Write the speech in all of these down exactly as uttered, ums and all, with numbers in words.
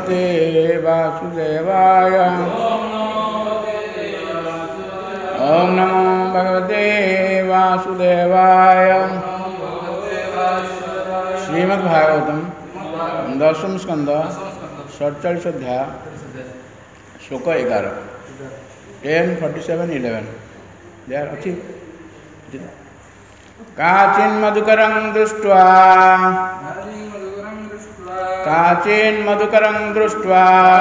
भगवते वासुदेवाय। ओम नमो भगवते वासुदेवाय। श्रीमद्भागवतम दशम स्कंद सड़चालीस अध्याय श्लोक एगार टेन फोर्टी सेवन इलेवन देर अच्छी काचिन्मधुकरं दृष्ट्वा काचिन्मधुकरं दृष्ट्वा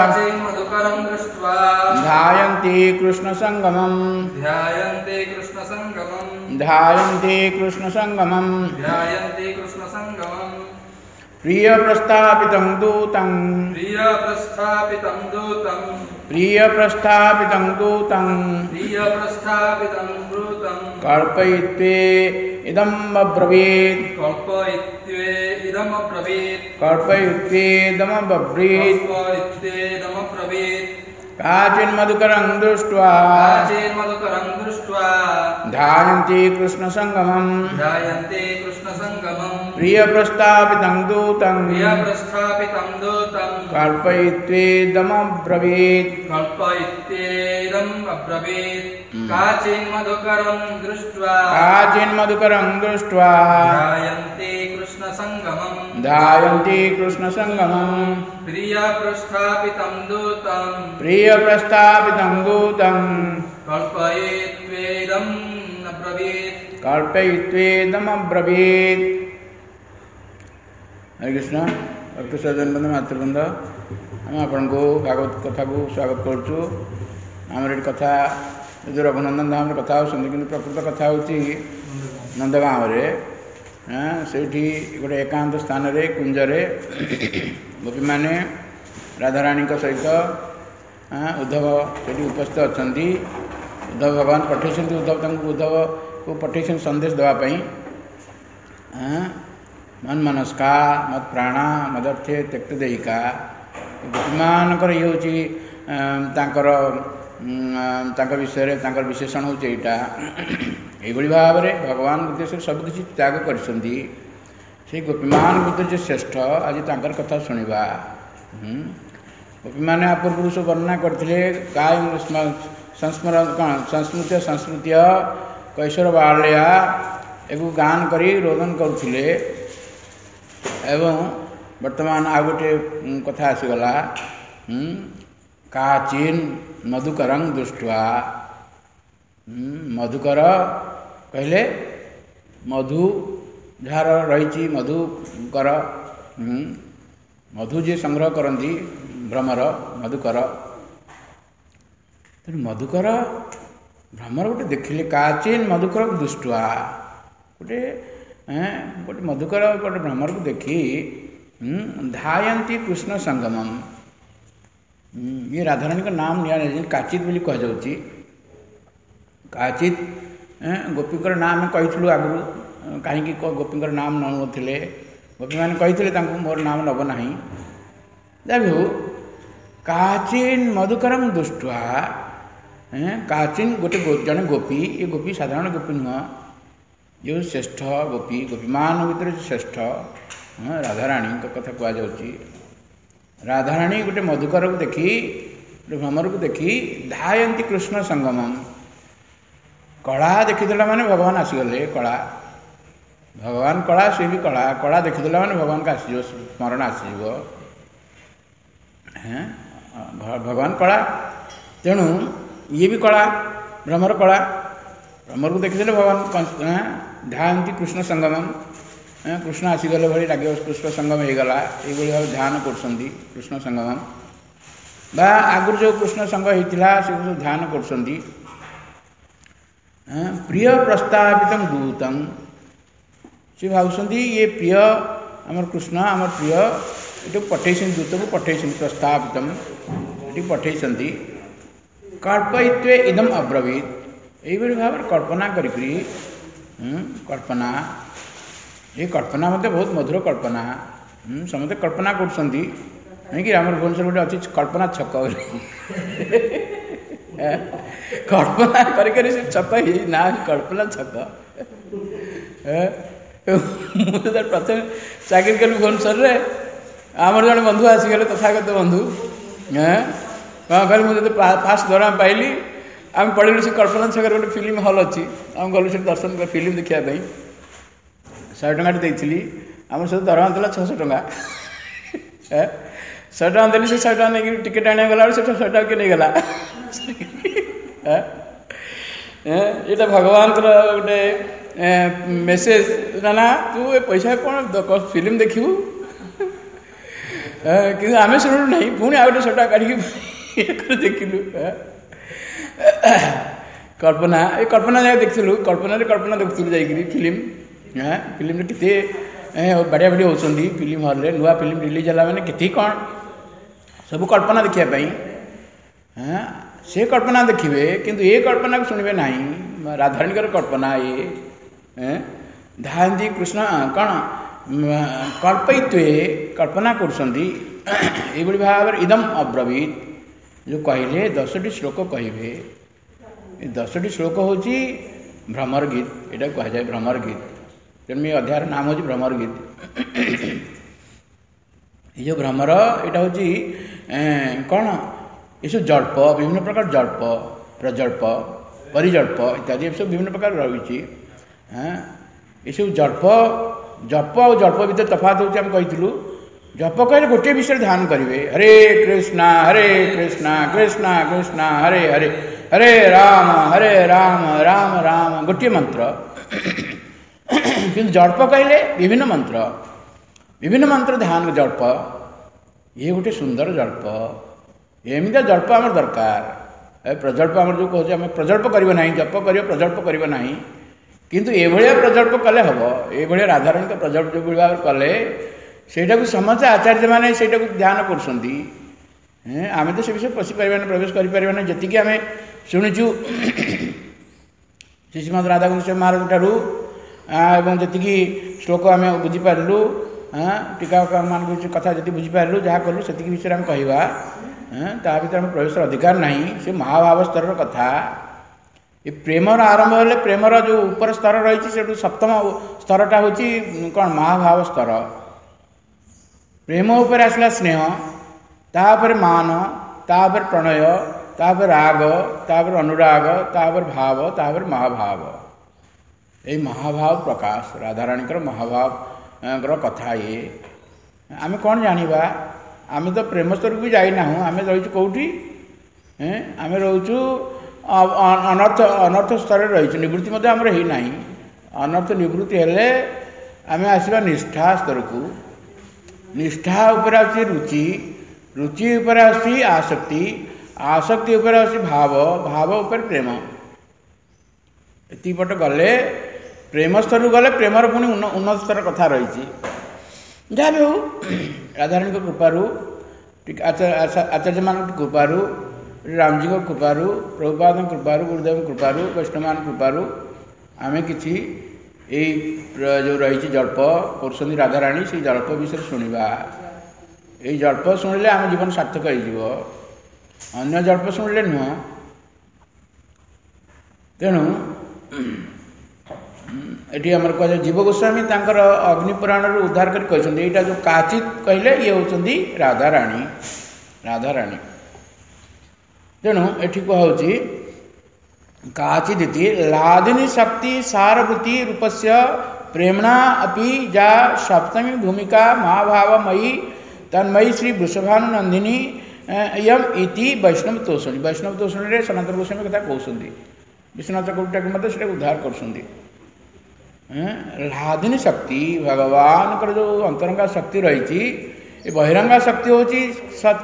ध्यायन्ति कृष्णसङ्गमम् ध्यायन्ति कृष्णसङ्गमम् ध्यायन्ति कृष्णसङ्गमम् ध्यायन्ति कृष्णसङ्गमम् प्रियप्रस्थापितं दूतं प्रियप्रस्थापितं दूतं प्रियप्रस्थापितं दूतं प्रियप्रस्थापितं दूतं कल्पयित्वे इदम् अब्रवीत् कल्पयित्वे इदम् अब्रवीत् कल्पयित्वे इदम् अब्रवीत् कल्पयित्वे इदम् अब्रवीत् काचिन्मधुकरं दृष्ट्वा काचिन्मधुकरं दृष्ट्वा ध्यायन्ति कृष्णसङ्गमम् ध्यायन्ति कृष्णसङ्गमम् प्रियप्रस्थापितं दूतं प्रियप्रस्थापितं दूतं कल्पयित्वेदमब्रवीत् कल्पयित्वेदम् अब्रवीत् काचिन्मधुकरं दृष्ट्वा काचिन्मधुकरं दृष्ट्वा ध्यायन्ति कृष्णसङ्गमम् ध्यायन्ति कृष्णसङ्गमम् प्रियप्रस्थापितं दूतं प्रियप्रस्थापितं दूतं कल्पयित्वेदम् अब्रवीत् कल्पयित्वेदमब्रवीत्। हरे कृष्ण भक्त सज्जन मातृवृंद आम आपण को भागवत कथा को स्वागत करुचु। आम ये कथा जो रघुनंदन धाम कथा हो कि प्रकृत कथा हूँ नंदगाँव से गोटे एकांत स्थान रे कुंजरे गोपी मैंने राधाराणी सहित उद्धव से उपस्थित अच्छा। उद्धव भगवान पठे उद्धव उद्धव को पठे संदेश देवाई मन मनस्का मत प्राणा मदर्थे त्यक्त देहिका गोपीमानकर ये हूँ विषय विशेषण हूँ यहाँ यही भाव में भगवान उद्देश्य सबकि त्याग कर गोपीमान भितर जो श्रेष्ठ आज तंकर कथा शुणा। गोपी मैंने पूर्व सब वर्णना करते काय संस्मरण कौन संस्मृत संस्मृत कैशोर बाल्या एक गान करी रोदन करुले एवं वर्तमान आ गोटे कथा आसीगला काचिन मधुकरं दृष्ट्वा मधुकर कहले मधु जार रही मधुकर मधु जी संग्रह करती भ्रमर मधुकर तेणु मधुकर भ्रमर गोटे देखिले काचिन मधुकर दृष्ट्वा गोटे गोटे मधुकर गोटे भ्रमर को देखी ध्यायन्ति कृष्ण संगमम ये राधाराणी का नाम निया काचित बोली कह जाउची। काचित गोपीकर नाम कही आगु कहीं गोपीकर नाम नौले गोपी मैंने कही मोर नाम नब ना जब काचिन मधुकरम दृष्ट्वा काचिन गोटे जड़े गोपी ये गोपी साधारण गोपी नुह जो श्रेष्ठ गोपी गोपीमान भर श्रेष्ठ राधाराणी कथा कहुच्छी। राधाराणी गोटे मधुकर को देखी गोटे भ्रमर को देखी ध्यायन्ति कृष्ण संगमम कला देखीदेला माने भगवान आसीगले कला भगवान कला सी भी कला कला देखीदेला माने भगवान का आसीज स्मरण आसीज भगवान कला तेणु ये भी कला भ्रमर कला भ्रमर को देखीदेले भगवान ध्यायन्ति कृष्ण संगमम कृष्ण आसीगले भाई लगे कृष्ण संगम हो गला ये भाव ध्यान कर कृष्ण संगमम बा आगुरी जो कृष्ण संग होता से ध्यान कर प्रिय प्रस्तावित दूतम से भावुंट ये प्रिय आमर कृष्ण आमर प्रिय ये पठे दूत को पठे प्रस्तावित ये पठे कल्पयित्वे इदम अब्रवीत यही भाव कल्पना करी कल्पना ये कल्पना मत बहुत मधुर कल्पना समझते कल्पना कर भुवनेश्वर गोटे अच्छी कल्पना छक कल्पना कर छक ना कल्पना छक मुझे प्रथम चाकरी कल भुवनेश्वर आमर जन बंधु आसीगले तथागत बंधु हाँ कौन कहली मुझे फास्ट दरमा पाइली आम पढ़लु से कल्पना छक गोटे फिल्म हल अच्छी आम गलु से दर्शन कर फिल्म देखापी शहे टଙ୍କା देती आम सब दरमा था छःश टଙ୍କା शहे टଙ୍କା देली से शहे टଙ୍କା नहीं टिकेट आने गला से शहे टଙ୍କା किए नहीं गला यहाँ भगवान गोटे मेसेज ना ना तू ए पैसा कौन फिल्म देखू कि आम शुणु ना पुणी आ गए शहे टଙ୍କା काढ़ी देखिलु कल्पना ये कल्पना जगह देखिलु कल्पना कल्पना देखुलु जाइए फिल्म हाँ फिल्म केते बढ़िया बढ़िया होती फिल्म हल नुआ फिल्म रिलीज है मैंने के कौन सब कल्पना देखापी हाँ से कल्पना देखिए किंतु ये कल्पना को शुणे ना राधाराणी कल्पना ये धांती कृष्ण कौन कल्पयित्वे कल्पना कर भाव इदम अब्रवीत जो कहले दसटी श्लोक कहे दसटी श्लोक हूँ भ्रमर गीत यहाँ कहुए भ्रमर गीत तेणु ये अध्याय नाम हूँ भ्रमर गीत ये जो भ्रमर यहाँ हूँ कौन ये सब जल्प विभिन्न प्रकार जल्प प्रजल्प परिजल्प इत्यादि सब विभिन्न प्रकार रही हाँ ये सब जल्प जप और जल्प भितर तफात होती आम कहीलु जप कहले गोटे विषय ध्यान करेंगे हरे कृष्णा हरे कृष्णा कृष्णा कृष्णा हरे हरे हरे राम हरे राम राम राम गोटे मंत्र किंतु जल्प कहले विभिन्न मंत्र विभिन्न मंत्र ध्यान जल्प ये गोटे सुंदर जल्प एमती जल्प आम दरकार प्रजल्प आम जो कहे आम प्रजल्प करना जप कर प्रजल्प करना किंतु एभलिया प्रजल्प कले हम ये राधाराणी का प्रजल्प जो भाव कले सेटा को समस्त आचार्य मैंने सेटा को ध्यान कर आम तो से विषय पशि पार प्रवेश कर जी आम शुणुचु श्री श्रीमद राधाकृष्ण महाराज ठारू जी श्लोक आम बुझीपारू हाँ टीका मान कथा जी बुझीपारू जहाँ कलु से विषय आम कहवा ता भर आम प्रवेश अधिकार ना से महाभाव स्तर कथा ये प्रेमर आरंभ हेले प्रेमर जो ऊपर स्तर रही से सप्तम स्तरटा हूँ कौन महाभाव स्तर प्रेम उपर आसला स्नेह तापर मान तापर प्रणय तापर राग तापर अनुराग तापर भाव तापर महाभाव ये महाभाव प्रकाश राधाराणी महाभाव कथा ये आम कौन जाना आम तो प्रेम स्तर भी जाना आम रही कौटी आम रोचु अनर्थ अनर्थ स्तर रही निवृत्ति आमर ही ना अनर्थ निवृत्ति हेले आम आसवा निष्ठा स्तर को निष्ठा उपर आसी रुचि रुचि उपर आसी आसक्ति आसक्ति उपर आसी भाव भाव उपर प्रेम एतिपट गले प्रेम स्तर गले प्रेमर पुणी उन्नत स्तर कथा रही जहाँ भी हो राधाराणी कृपारू आचार्य मान कृपारू रामजी को कृपारू प्रभुपाद कृपारू गुरुदेव कृपारू वैष्णव कृपारू आम कि जो रही जल्प कर राधाराणी से जल्प विषय शुणा ये जल्प शुणिले आम जीवन सार्थक हो अन्य जल्प शुणिले नुह तेणु ये आम कह जीव गोस्वामी अग्निपुराण उद्धार कर जो काचित कहले ये होती राधाराणी राधाराणी तेणु ये कहुची काचिदिति लादिनी शक्ति सारभूति रूपस्य प्रेमणा अपि जा सप्तमी भूमिका महाभावमयी तन्मयी श्री वृषभानुनंदिनी यम इति वैष्णव तोषणी वैष्णव तोषणी सनातन गोस्वामी कथा कहते विश्वनाथ ठाकुर मत से उद्धार कर लादिनी शक्ति भगवान का जो अंतरंगा शक्ति रही बहिरंगा शक्ति हूँ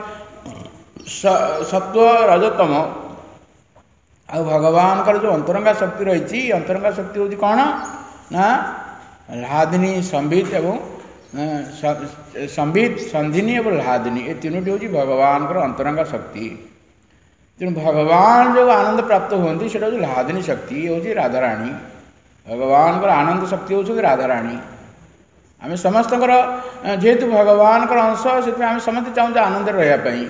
सत्व रजतम आ भगवान का जो अंतरंगा शक्ति रही अंतरंगा शक्ति हूँ कौन ना लादिनी संबित एवं संबित संधिनी एवं लादिनी ये तीनोटी हूँ भगवान का अंतरंगा शक्ति तेणु भगवान जो आनंद प्राप्त होती से लादिनी शक्ति हूँ राधाराणी भगवान का आनंद शक्ति हूँ राधाराणी आम समस्त जेहेतु भगवान का अंश से आम समस्त चाहूँ आनंद रही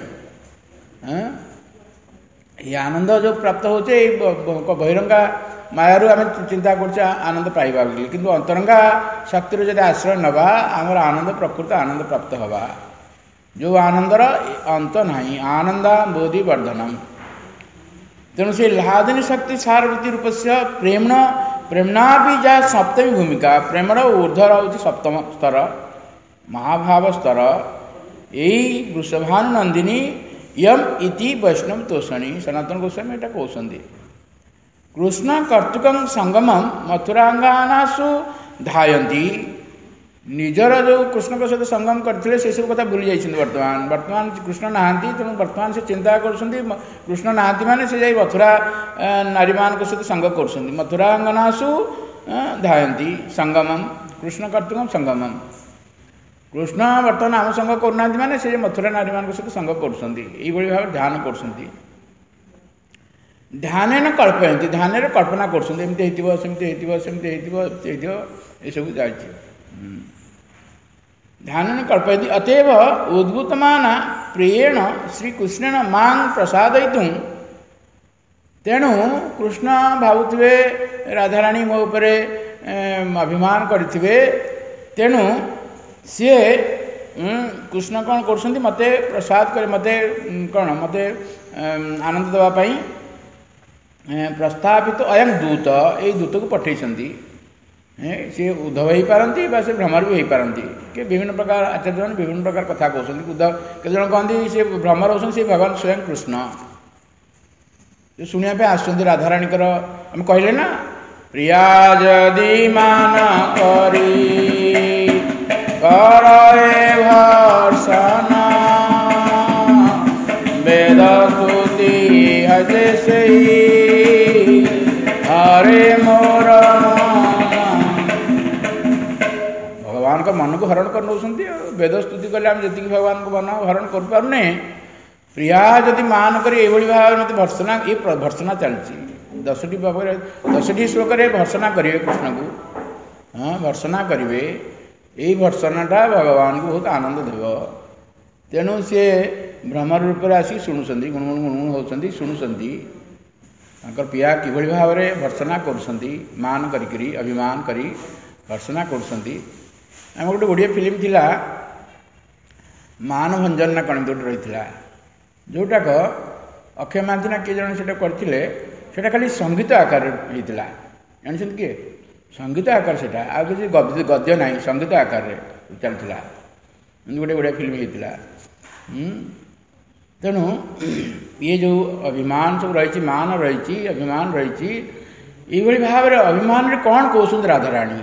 ये आनंद जो प्राप्त होचे बहिरंगा मायारू आम चिंता कर आनंद पाइबा किंतु अंतरंगा शक्तिर जब आश्रय नवा आमर आनंद प्रकृत आनंद प्राप्त हवा जो आनंदर अंत नहीं आनंदा बोधि वर्धनम तेणु से लादिनी शक्ति सारवती रूप से प्रेमण प्रेमणा भी जा सप्तमी भूमिका प्रेमर ऊर्धर हूँ सप्तम स्तर महाभाव स्तर यही वृषभानु नंदिनी यम इति वैष्णव तोषणी सनातन गोस्वामी एटा कहते कृष्ण कर्तुक संगमम मथुरांगानासु धायंती निजर जो कृष्ण के सहित संगम करते से सब कथा भूली जाइए वर्तमान वर्तमान कृष्ण नहांती तेणु वर्तमान से चिंता कर कृष्ण नहांती माने से जाई मथुरा नारी मान सहित संग कर मथुरांगनासु धायंती संगमम कृष्ण कर्तुकम संगमम कृष्ण वर्तमान आम संग करना माने से मथुरा नारी मान सहित संग कर भाव ध्यान कर ध्यान न कल्पयती ध्यान कल्पना करमती ये सब जा ध्यान न कल्पयती अतएव उद्भूतमाना प्रियेण श्रीकृष्णेन मां प्रसादयितुं तेणु कृष्ण भावुवे राधाराणी मो उपरे अभिमान करथिबे तेणु सी कृष्ण कौन कर मत प्रसाद कर मत कौन मत आनंद देवाई प्रस्तापित तो अयम दूत यही दूत को पठे सी उद्धव हो पारती से भ्रमर भी हो पारती कि विभिन्न प्रकार आचार्य मैंने विभिन्न प्रकार कथा कहते उद्धव केत जन कहते सी भ्रमर होती सी भगवान स्वयं कृष्ण शुणा आस राधाराणीकर आम कहले ना प्रिया जदि मान करी करे भर्षण वेद स्तुति हजे से हरे मोर भगवान का मन को हरण कर नौकरी वेद स्तुति कले आम जी भगवान को मन हरण कर पारे प्रिया जदि मान कर ये भाव मत भर्सना ये भर्सना चलती दसटी भाव दसटी श्लोक भर्सना करेंगे कृष्ण को हाँ भर्सना करेंगे यही भर्सनाटा भगवान को बहुत आनंद देव तेणु सी भ्रमर रूप में आसिक शुणुंट गुणगुण गुणगुण होती शुणुंट पिया कि भाव में भर्सना कर करी अभिमान करी भर्सना कर गोटे गोटे फिल्म थिला मान भंजन ना कण गोटे रही जोटाक अक्षय महांती ना किए जन से करते खाली संगीत आकार होता जानते किए संगीत आकार से आ किसी गद्य ना संगीत आकार चलता गोटे गोटे फिल्म होता तेणु ये जो अभिमान सब रही मान रही अभिमान रही ये भाव में अभिमान कौन कहते राधाराणी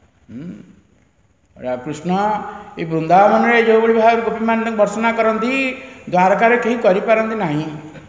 कृष्ण ये वृंदावन में जो भाव गोपी मान भर्सना करती द्वारकार कहीं करपारती नहीं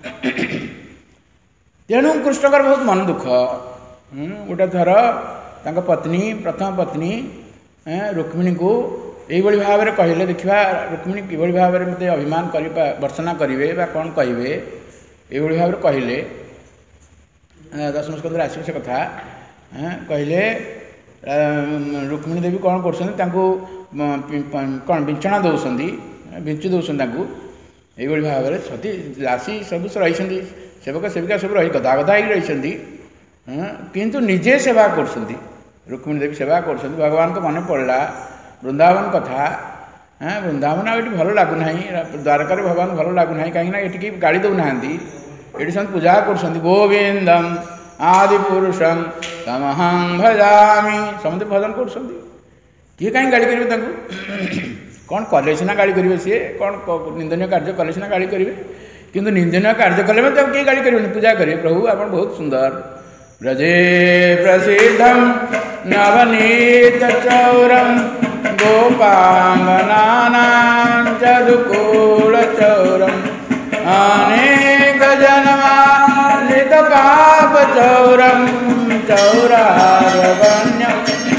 तेणु कृष्णकर बहुत मन दुख गोटे थर तक पत्नी प्रथम पत्नी रुक्मिणी को यही भाव में कहले देखा रुक्मिणी कि भाव में मत अभिमान कर भर्सना करेंगे कौन कहे ये भाव में कहले दशम स्कंद आस कथा कहले रुक्मिणी देवी कौन कर कौन विंचना दौरान विंचु दौरान ये भाव में सती दासी सब रही सेवक सेविका सब रही गदा गदा रही किंतु निजे सेवा कर रुक्मिणी देवी सेवा कर भगवान को मन पड़ा वृंदावन कथा हाँ वृंदावन आ भल लगुना द्वारका भगवान भल लगुना कहीं गाड़ी दौना ये सब पूजा कर गोविंदम आदि पुरुषम तमहं भजामी समझे भजन कर किए कहीं गाड़ी करेंगे कौन कले सीना गाड़ी करेंगे सी कौन निंदनीय कार्य कले सीना गाड़ी करेंगे किंतु निंदनीय कार्य कले किए गाड़ी करेंगे पूजा करेंगे प्रभु आप बहुत सुंदर ब्रजे प्रसिद्धम नवनीत चौरम गोपांगनानां चदुकूल चौरम अनेक जन्मालित पाप चौरम चौराग्रगण्यम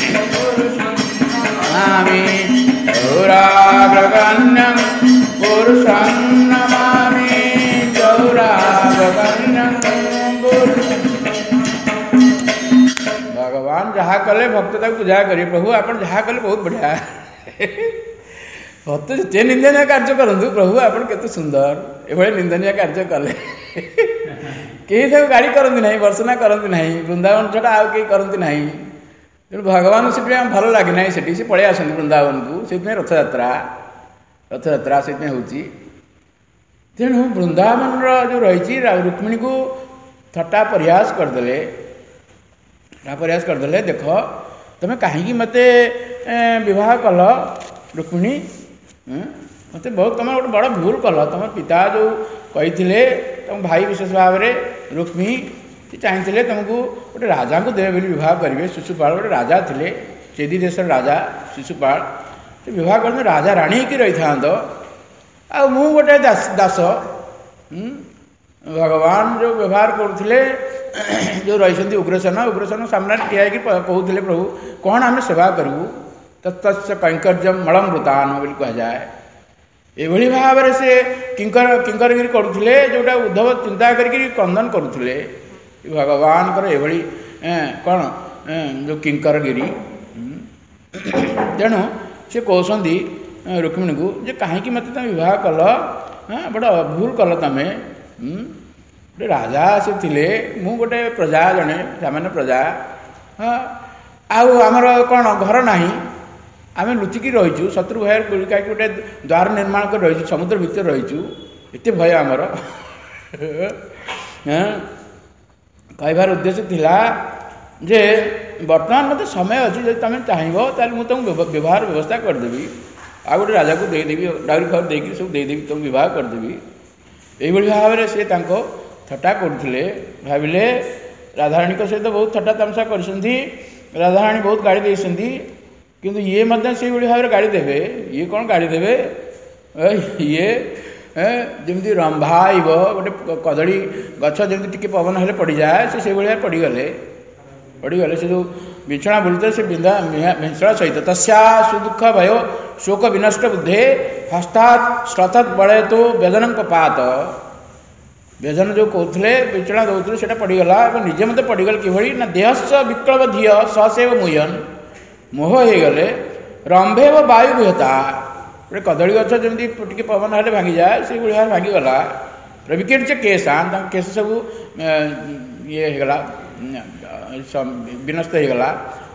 नमामि चौराग्रगण्यम पुरुषं नमामि चौराग्रगण्यम पुरुषं। भगवान जहाँ कले भक्त तक पूजा करिए प्रभु आप जहाँ कले बहुत बढ़िया भक्त जे निंदनीय कार्य करूँ प्रभु आप केते सुंदर ये निंदनीय कार्य कले कहीं सब गाड़ी करती ना भर्सना करती ना वृंदावन छड़ा आउ कहीं करती ना तेणु भगवान से भल लगे ना से पलि आस वृंदावन को से रथ यात्रा रथयात्रा से होती तेणु वृंदावन जो रही रुक्मिणी को थट्टा प्रयास करदे थट्टा प्रयास करदे देख तुम्हें कहीं मत विवाह कल रुक्मिणी मत बहुत तुम गोटे बड़ भूल कल तुम पिता जो कही तुम भाई विशेष भाव में रुक्मिणी चाहिए तुमको गोटे राजा को देवे बोली विवाह करेंगे शिशुपाल गोटे राजा थे चेदी देश राजा शिशुपाल विवाह कर राजा राणी की रही था आ मु गोटे दास दास भगवान जो व्यवहार करुले जो रही उग्रसेन उग्रसेन सामने ठिया कहते प्रभु कौन आम सेवा करूँ तत्त कैंकर्यम मलम वृतान बोली कहुए एभली भाव में से किंकर किंकरगिरी करुले जोटा उद्धव चिंता करके कंदन करुले भगवान एभली कौन जो किंकरगिरी तेणु से कहते रुक्मिणी को जे कहीं मत तुम विवाह कल हाँ बड़ा भूल कल तुम गोटे राजा से थे मु गोटे प्रजा जड़े सामान्य प्रजा हाँ आमर कौन घर ना आम लुचिकी रहीचु शत्रु भय गुलिका गोटे द्वार निर्माण कर रही समुद्र भितर रहीचु एत भय आमर कहबार उद्देश्य थिला जे वर्तमान मत समय अच्छी जब तुम चाहब मुझे तुमको व्यवहार व्यवस्था करदेवी आ गोटे राजा को देदेवी डाउरी फाउरी देकर सब देदेवी तुम विवाह करदेवी यही भाव में सी थट्टा करुले भाविले राधाराणी सहित बहुत थट्टा तमसा कर राधाराणी बहुत गाड़ी देती किंतु ये से भाव में गाड़ी देवे ये कौन गाड़ी देवे ये जमी रंभाइब गोटे कदली गछ जमी टी पवन हेल्ले पड़ जाए से भाया पड़गले पड़गले से जो बिछड़ा बुलते से बिंदा भिंसड़ा सहित तस्या सुदुख भय शोक विनष्ट बुद्धे हस्तात् श्रथत बड़े तो व्यजन पात व्यजन जो कहते बिछड़ा दौते से पड़गला निजे मत पड़गल कि ना देहस्स विक्लव धीय ससेव मुयन मोह हो गले रंभे व वायु विहता गोटे कदली गछ जमी टी पवन हेल्ले भांगी जाए से भाया भांगीगला विकेट से केशान केश सब ये होगा विनष्ट होगला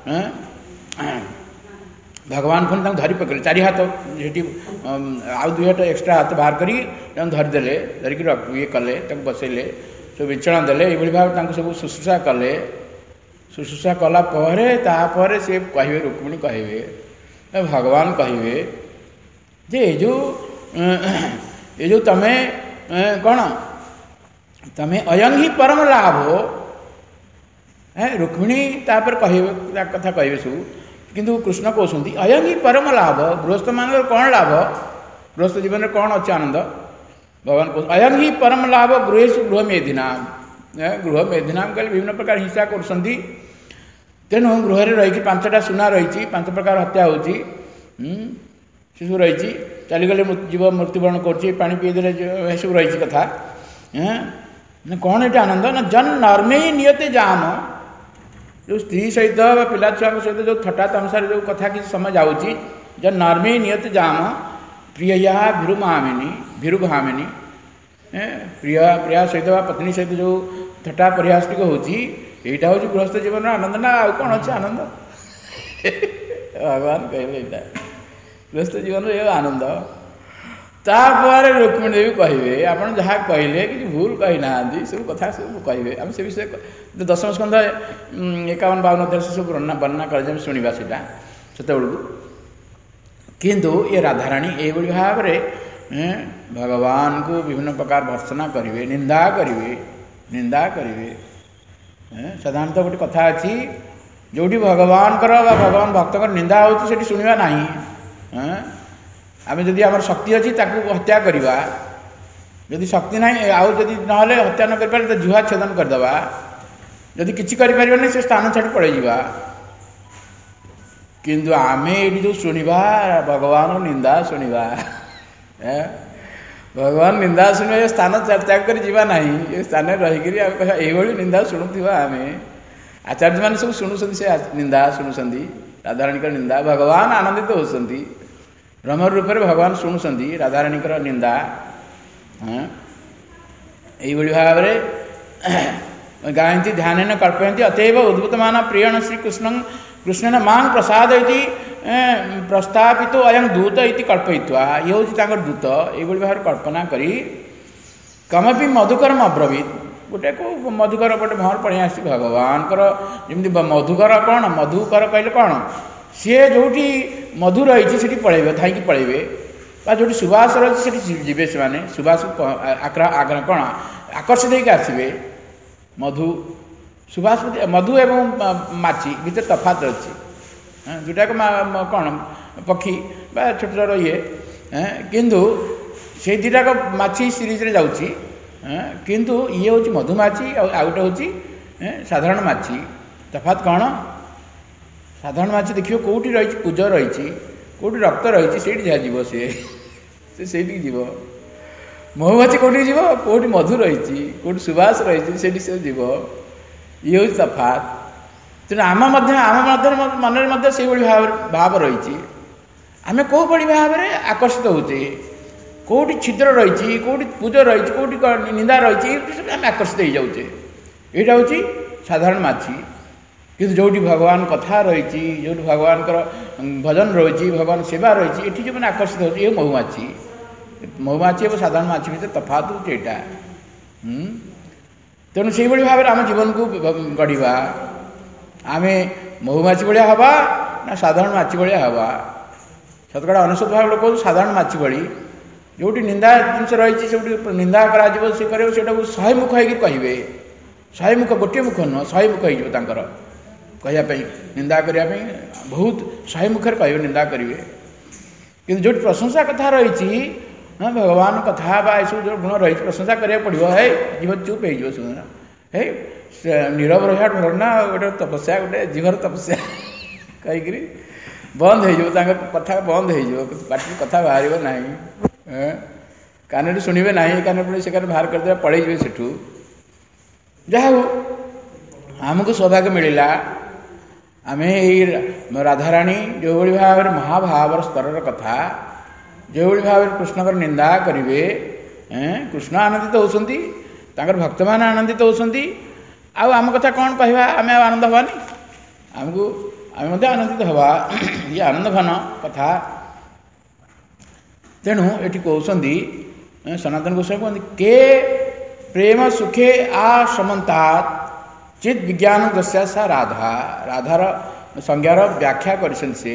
भगवान पुणी धरी पकड़े चारि हाथ ये आउ दुई हाथ एक्सट्रा हाथ बाहर कर धरीदे धरिकी ये कले बसैले सब बिछड़ा देले ये भाव सब शुश्रूषा कले शुश्रूषा कला तापर से कहे रुक्मिणी कहे भगवान कहे जे जो ये जो तमें कौन तमें अयं ही परम लाभ है रुक्मिणी तापर कहे कथा कहे सब किंतु कृष्ण कहते अयं ही परम लाभ गृहस्थ मान कौन लाभ गृहस्थ जीवन में कौन अच्छे आनंद भगवान कह अयं ही परम लाभ गृहेशु गृह मेधिनाम गृह मेधिनाम कहले विभिन्न प्रकार हिंसा कर तेणु गृह रही पांचटा सुना रही पांच प्रकार हत्या होती शिशु रही चलीगले जीव मृत्युवरण कर पीदेले सब रही कथा कौन ये आनंद ना जन नर्मे ही नियते जाम जो स्त्री सहित पिला छुआ सहित जो थट्टा तमसार जो कथा किसी समय जाऊँगी जन नर्मे ही नियते जाम प्रिया भिरुमामिनी भिरुभामिनी प्रिया प्रिया सहित पत्नी सहित जो थट्टा प्रयास टी होती यहाँ हूँ गृहस्थ जीवन आनंद ना आउ कौन अच्छे आनंद भगवान कहले गृहस्थ जीवन ये आनंद तापर रुक्मिणी देवी कहे आप जहाँ कहले कि भूल कही ना सब कथा सब कहे आम से विषय दशम स्कंध एकावन बावन अध्याय से सब वर्णना वर्णना कर शुणा से किंतु ये राधाराणी ये भाव में भगवान को विभिन्न प्रकार भर्सना करेंगे निंदा करेंगे निंदा करेंगे साधारणतः गोटे कथा अच्छी जोटी भगवान भगवान भक्त निंदा हो शुणा ना आम जदि आम शक्ति अच्छी हत्या करवा जदि शक्ति ना आउ जदि ना हत्या न कर तो जुहा छेदन करदे जदि किसी करें से स्थान छाड़ी पड़े जा किंतु आम ये जो शुणा भगवान निंदा शुणा भगवान निंदा शुणा स्थान त्याग कर जीवा ना ये स्थान रहीकि ये निंदा शुणुवा आम आचार्य मैंने सब शुणुं से निंदा शुणुंट राधाराणी निंदा भगवान आनंदित होती भ्रमर रूप में भगवान शुणुंट राधाराणी निंदा यही भाव में गायती ध्यान कल्पयती अतएव उद्भूतमान प्रियण श्रीकृष्ण कृष्णन मां प्रसाद प्रस्तापित अयं दूत इति कल्पयित्वा ये हूँ दूत ये भाव कल्पना करी कमपि मधुकरम अब्रवीत गोटे को मधुकर गोटे भर पढ़ी आसी भगवान जमी मधुकर कौन मधुकर कहले कौन सी जो मधु रही से पलैबे थाई पलैबे जो सुवास रही से जीवे से सुवास आग्रह आग्रह कौन आकर्षित होकर आसवे मधु सुवास मधु एवं माछी भितर तफात अच्छी जोटाक कौन पक्षी छोट छोट ये किंतु से दुटाक माछी सीरीज रे जाऊँगी किंतु ये हूँ मधुमाछी आ गोटे हूँ साधारण माछी तफात कौन साधारण माछी देखिए कौटी रही पूज रही कौटी रक्त रही से जहाँ जीव सी से जीव महुमाछी कौटी जीव कौटी मधु रही कौटी सुवास रही से जीव ये हूँ तफात तेणु आम मध्य आम मध्य मन से भाव भाव रही आम कौ भाई भाव में आकर्षित होचे कौटी छिद्र रही कौटी पूज रही कौटी निंदा रही आम आकर्षित हो जाऊे यहाँ हूँ साधारण माछी किंतु जो भगवान कथा रही जो भगवान भजन रही भगवान सेवा रही ये जो मैंने आकर्षित हो ये महुमाछी महुमाछी और साधारण माछी भीतर तफात हो यहाँ तेणु से भाव में आम जीवन को गढ़ा आम महुमाछी भाया हवा ना साधारण माछी भाया हवा शतकड़ा अनेशत भाग लोग साधारण माछी भाई जो निंदा जिनस रही से निंदा कर शहे मुख होकर कहे शहे मुख गोटे मुख नुह शहे मुख हो कहवाई निंदा करने बहुत शहे मुखर कहे निंदा करेंगे कि जो प्रशंसा कथा रही भगवान कथा सब जो गुण रही प्रशंसा कराया पड़ो है जीव चुप हो सुन है नीरव रहा ना गोटे तपस्या गोटे जीवर तपस्या कहीकि बंद हो कथा बंद हो पार्टी कथा बाहर ना कान शुणे ना कान पुणी से बाहर करदे पलैजे सेठू जहा आमको सौभाग्य मिलला आम राधाराणी जो भाव में महाभावर स्तर कथा जो भाव में कृष्ण निंदा करेंगे कृष्ण आनंदित होती भक्त मान आनंदित होती आम कथा कौन कहवा आम आनंद हवानी आमको आम आनंदित हवा ये आनंद घन कथा तेणु ये कहते सनातन गोस्वामी कहते के प्रेम सुखे आ समन्तात चित विज्ञान दस्या सा राधा राधार संज्ञार व्याख्या कर से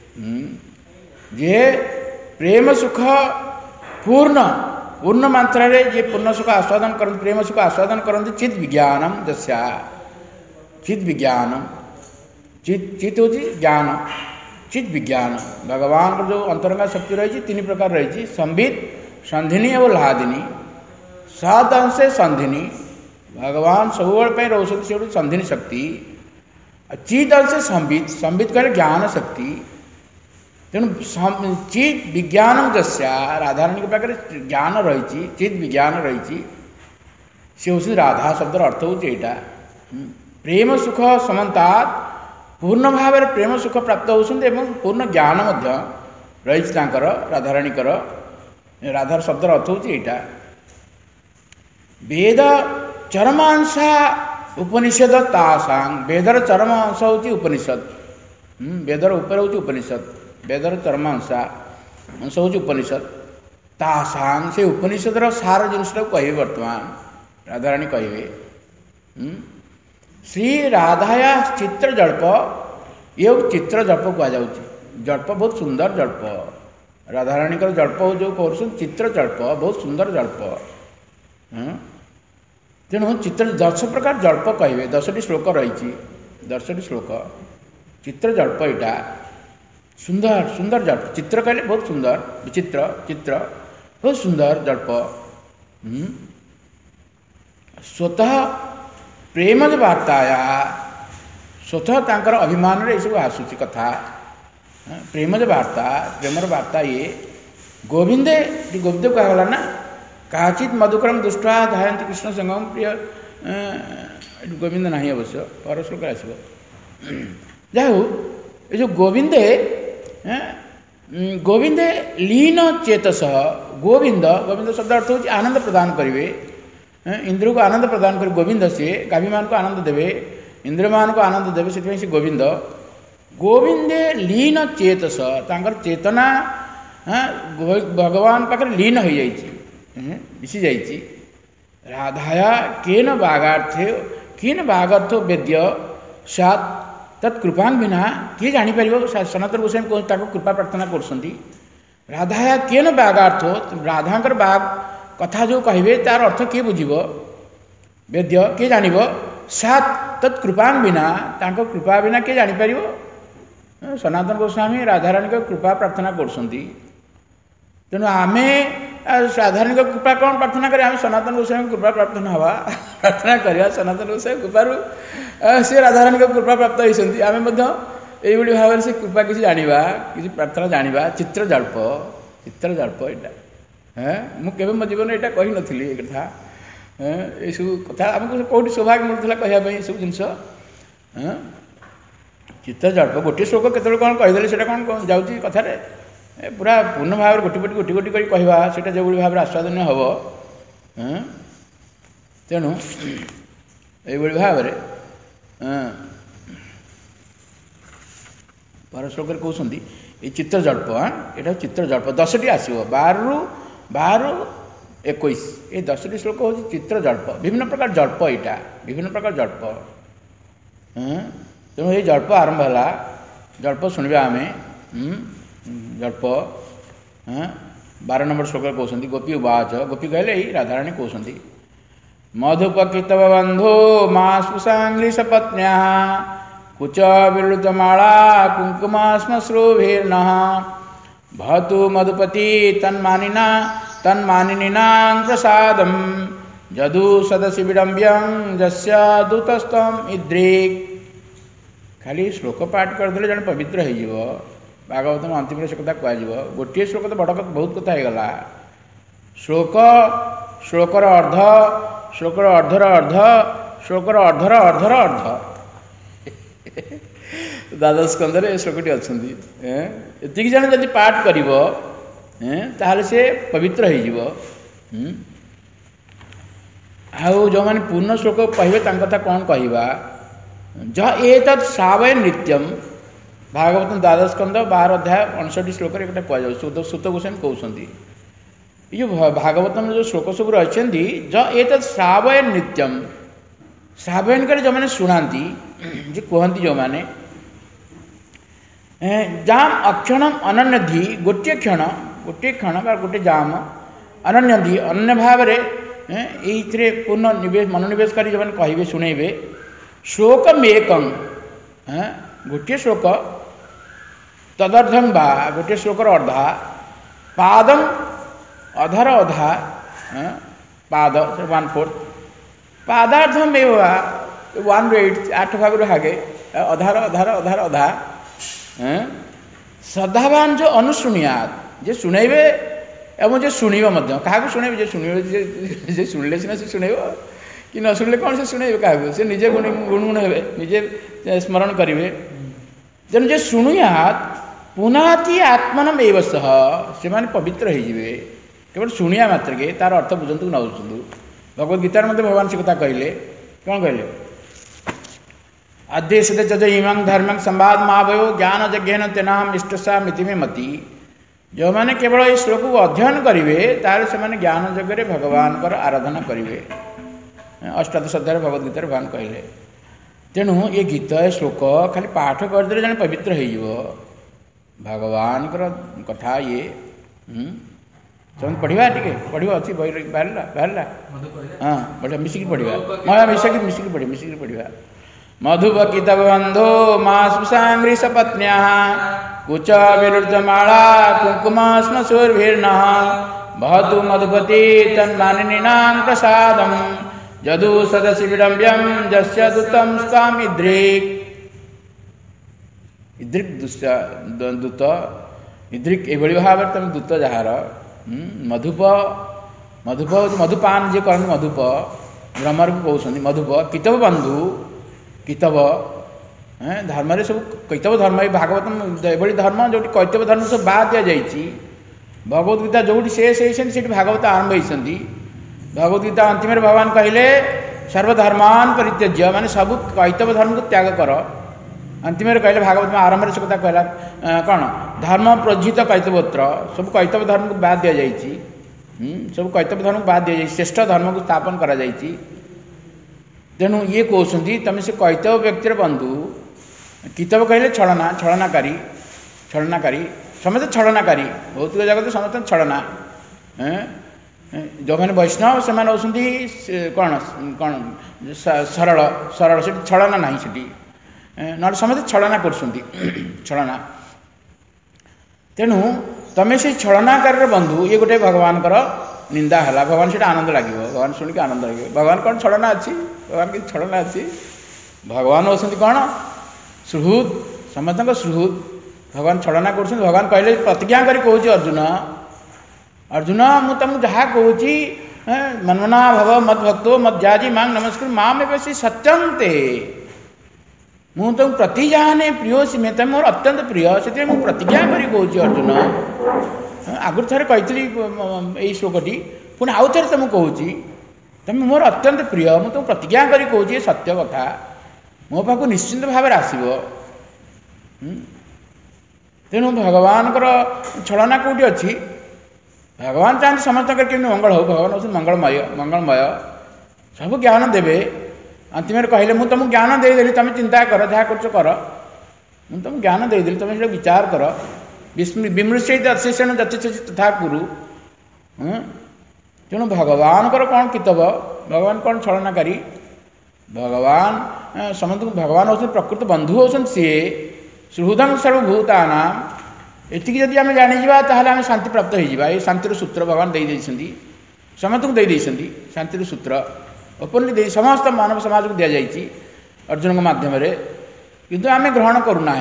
जे प्रेम सुख पूर्ण पूर्ण मात्रा रे जे पूर्ण सुख आस्वादन कर प्रेम सुख आस्वादन करते चित विज्ञानम दस्या चित विज्ञान चित चित हो ज्ञान चित विज्ञान भगवान को जो अंतरंगा शक्ति रही तीन प्रकार रही संबित संधिनी और लादिनी सात अंशे संधिनी भगवान सब रोचते से संधिनी शक्ति चित अंशे संबित संबित कहे ज्ञान शक्ति तेणु चित विज्ञान जस्या राधाराणी के पाखे ज्ञान रही चित विज्ञान रही सी हूँ राधा शब्दर अर्थ हूँ यहाँ प्रेम सुख समन्तात पूर्ण भाव में प्रेम सुख प्राप्त होती पूर्ण ज्ञान रही राधाराणीकर राधार शब्दर अर्थ हूँ यहाँ वेद चरमांशा उपनिषद तासांग वेदर चरम अंश हूँ उपनिषद वेदर उपर हूँ उपनिषद वेदर चरमांशा अंश हूँ उपनिषद तासांग से उपनिषदर सार जिनटा कहे बर्तमान राधाराणी कहे श्री राधाया चित्र जल्प ये चित्र जल्प कहुच्छे जल्प बहुत सुंदर जल्प राधाराणी जल्प जो कर चित्र जल्प बहुत सुंदर जल्प तेणु चित्र दस प्रकार जल्प कहे दसटी श्लोक रही दसटी श्लोक चित्र जल्प यहाँ सुंदर सुंदर जल्प चित्र कहले बहुत सुंदर विचित्र चित्र बहुत सुंदर जल्प स्वतः प्रेमज वार्ताया स्वतः तांकर अभिमान रे सब आसूची कथा प्रेमज वार्ता प्रेमर वार्ता ये गोविंदे गोविंद कहला ना काचित मधुकरम दुष्टा धायंती कृष्ण संगम प्रिय गोविंद नहीं अवश्य पर श्लोक आसो जाऊ ये जो गोविंदे गोविंदे लीन चेतस गोविंद गोविंद शब्द अर्थ हो आनंद प्रदान करेंगे इंद्र को आनंद प्रदान कर गोविंद से गाभीमान को आनंद देवे इंद्रमान को आनंद देवे से गोविंद गोविंदे लीन चेतस तांकर चेतना भगवान पाखे लीन हो जाइए मिसी जाइए राधाया केन बागार्थे केन बागार्थो वेद्य सात तत्कृपांग बिना किए जापर सनातन गोस्वामी कहते कृपा प्रार्थना कर राधाया केन बागार्थो राधांकर बाग कथा जो कहे तार अर्थ किए बुझ वेद्य किए जान सात तत्कृपांग बिना तांको कृपा बिना किए जापर सनातन गोस्वामी राधाराणी को कृपा प्रार्थना कर तेणु आम राधाराणी को कृपा कौन प्रार्थना करें आम सनातन गोस्वामी कृपा प्रार्थना हवा प्रार्थना करवा सनातन गोस्वामी कृपारू सी राधाराणी को कृपा प्राप्त होती आम ये भाव से कृपा किसी जाना किसी प्रार्थना जाना चित्र जल्प चित्र जल्प यहाँ मुझे मो जीवन यहाँ कही नी ये कथा ये सब कथा आमको कौट सौभाग्य मिलता कहवाई सब जिन चित्र जल्प गोटे श्लोक केत कौन कहीदे से कौन जाऊँगी कथार पूरा पूर्ण भाव गोटी गोटी गोटी गोटी कर कहवा से जो भाव आस्वादन हम तेणु ये भाव पर श्लोक कहते ये चित्र जल्प हाँ यहाँ चित्र जल्प दस टी आसो बार रु बार एक ये दस टी श्लोक हूँ चित्र जल्प विभिन्न प्रकार जल्प यहाँ विभिन्न प्रकार जल्प तेणु ये जल्प आरंभ है जल्प शुणा आम जल्प हाँ बार नंबर श्लोक कहते गोपी उवाच गोपी कहले राधाराणी कहते मधुपकितव बंधो मास्पुषांग्री सपत्न्या कुच विलुतमाला कुंकुमाश्मश्रुभिर्न भवतु मधुपति तन्मानिना तन्मानिनीना प्रसादम जदु सदसि विडम्ब्यं जस्य दूतस्तम इद्रिक खाली श्लोक पाठ करदे जन पवित्र हो भागवत अंतिम से कथा कह गोटे श्लोक तो बड़ बहुत कथा होगला श्लोक श्लोकर अर्ध श्लोकर अर्धर अर्ध श्लोकर अर्धर अर्धर अर्ध द्वादश स्कंदर ये श्लोकटी अच्छा ये जन जब पाठ कर से पवित्र हो जो मैंने पूर्ण श्लोक कहे कथा कौन कहवा ज एक श्रावय नित्यम भागवत द्वादश स्कंद बार अध्याय अड़सठ श्लोक एक कह सुत गोस्वामी कहते ये भागवतम जो श्लोक सब रही ज एक श्रावय नित्यम श्रावयन कर जो मैंने शुणाती जो कहती जो मैंने जाम अक्षणम अनन्यधि गोटे क्षण गोटे क्षण बा गोटे जाम अनन्यधि अन्य भाव ये पूर्ण निवेश मनोनिवेश कर जो मैंने कहे शुणेबे श्लोकमेकं गोटे श्लोक तदर्थम बा गोटे श्लोकर अर्धा पादम अधर अधा पाद वन फोर्थ पादार्थम एवं वन एट आठ भाग भागे अधार अधार अधार अधा श्रद्धावान जो अनुशुणियात जे शुणेबे एवं जे शुणव क्या शुणेबे जे शुणवे जे शुणिले सीना से शुणव कि न शुणिले कौन से शुणेबे क्या से निजे गुण गुणगुण हे निजे स्मरण करेंगे तेणु जे शुणुयात पुनाति आत्मनम एव सह से माने पवित्र होइबे केवल शुणिया मात्र के तार अर्थ बुझंतु न बुझंतु भगवद गीतार मध्य भगवान से कथा कहले कौन कहले अध्यक्षते च इमं धर्मं संवाद महाभयो ज्ञान यज्ञेन तेनाहम इष्टसा मिति में मति जो मैंने केवल ये श्लोक को अध्ययन करेंगे तार से माने ज्ञान यज्ञ भगवान कर आराधना करेंगे अष्टादश अध्याय भगवद गीतार भगवान कहले तेणु ये गीत श्लोक खाली पाठ करदे जन पवित्र हो भगवान कथा ये सब पढ़ा टे पढ़ा अच्छी बही बाहर बाहर हाँ बढ़िया मिसिक पढ़ा मैं मिसिक मिसिक पढ़ मिसिक पढ़ा मधुपकितव बंधो मास्पुषांग्री सपत्न्या कुच विरुद्धमाला कुंकुमाश्मश्रुभिर्न भवतु मधुपति तन्मानिनीना प्रसादम जदु सदसि विडम्ब्यं जस्य दूतं स्ताम इद्रिक इद्रिक दूत इद्रिक ये भाव तुम दूत जार मधुप मधुप मधुपान जी कहते मधुप ब्रह्मर को कहते मधुप कितव बंधु कितव धर्म सब कैतव धर्म ये भागवत ये धर्म जो कैतव धर्म सब बाद दि जाइए भगवद गीता जो शेष होती भागवत आरंभ होती भगवद गीता अंतिम भगवान कहले सर्वधर्मान परित्यज्य माने सब कैतव धर्म को त्याग कर अंतिम कहले भागवत में आरंभ से कथा कहला कौन धर्म प्रोजित कैतवोत्र सब कैतव धर्म को बाद दि जाइए सब कैतव धर्म को बाद दि जाइए श्रेष्ठ धर्म को स्थापन करा जाइए तेणु ये कहते तुम से कैतव व्यक्तिर बंधु कितव कहले छलना छलनाकारी छलनाकारी समस्त छलनाकारी भौतिक जगत समस्त छलना जो मैंने वैष्णव से होती कौन कौन सरल सरल से छलना ना से ना समस्त छलना कर छलना तेणु तुम से छलनाकार बंधु ये गोटे भगवान निंदा है भगवान से आनंद लगे भगवान शुणिक आनंद लगे भगवान कौन छलना अच्छी भगवान की छलना अच्छी भगवान होती कौन सुहृद समस्त सुहृद भगवान छलना कर भगवान कहले प्रतिज्ञा करी कहूँ अर्जुन अर्जुन मु तुमको जहाँ कहूँ मनमना भव मद भक्तो मद जाजी मांग नमस्कार माँ में वैसे सत्यम ते मु तुम प्रति जाने प्रिय सी मैं तुम मोर अत्यंत प्रिय से मुझे प्रतिज्ञा करी कहूँ अर्जुन आगुरी थे कही यही श्लोकटी पुणी आउ थे तुमको कहूँ तुम मोर अत्यंत प्रिय मु तुम प्रतिज्ञा करी कहूँ सत्य कथा मो पाक निश्चिंत भाव आसब तेणु भगवान छलना कौटी अच्छी भगवान चाहते समस्त केमती मंगल हो भगवान हूँ मंगलमय मंगलमय सब ज्ञान देवे अंतिम कहले मुझे तुमको ज्ञान देदेली तुम चिंता कर जहाँ कर कर मुझे तुम ज्ञान देदेली तुम से विचार कर विमृश्यत अशेषण जति तथा कुरु तेणु भगवान कौन कितव भगवान कौन छलनाकारी भगवान समस्त भगवान होते प्रकृत बंधु होती सी सुहृदं सर्वभूता एति जदि आम जाणीजा ताहले आम शांति प्राप्त होगा ये शांतिर सूत्र भगवान दे समस्त को दे शांतिर सूत्र ओपनली दे समस्त मानव समाज को दि जाइए अर्जुन के माध्यम किंतु आम ग्रहण करूना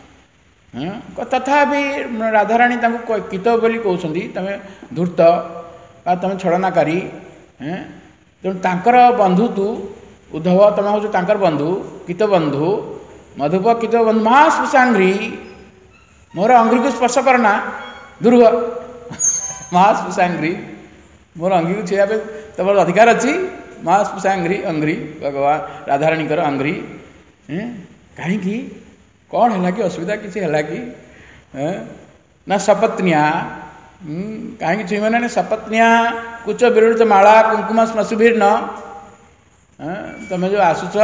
तथा राधाराणी कितव बोली कहते तुम धूर्त तुम छलनाकारी तेणु तांकर बंधु तू उद्धव तुम हूँ तांकर बंधु कित बंधु मधुप कित बंधु महास्पृशांघ्री मोर अंग्री को स्पर्श करना दुर्ग महास्पृशांघ्री मोर अंगी को छुआ तुम अधिकार अच्छी महास्पृशांघ्री अंग्री भगवान राधाराणी अंग्री कहीं कौन है कि असुविधा किसी है कि ना सपत्निया कहीं छुईब ना सपत्निया कुच बिरुड़ माला कुंकुम स्मशुभिर्न तुम जो आसुच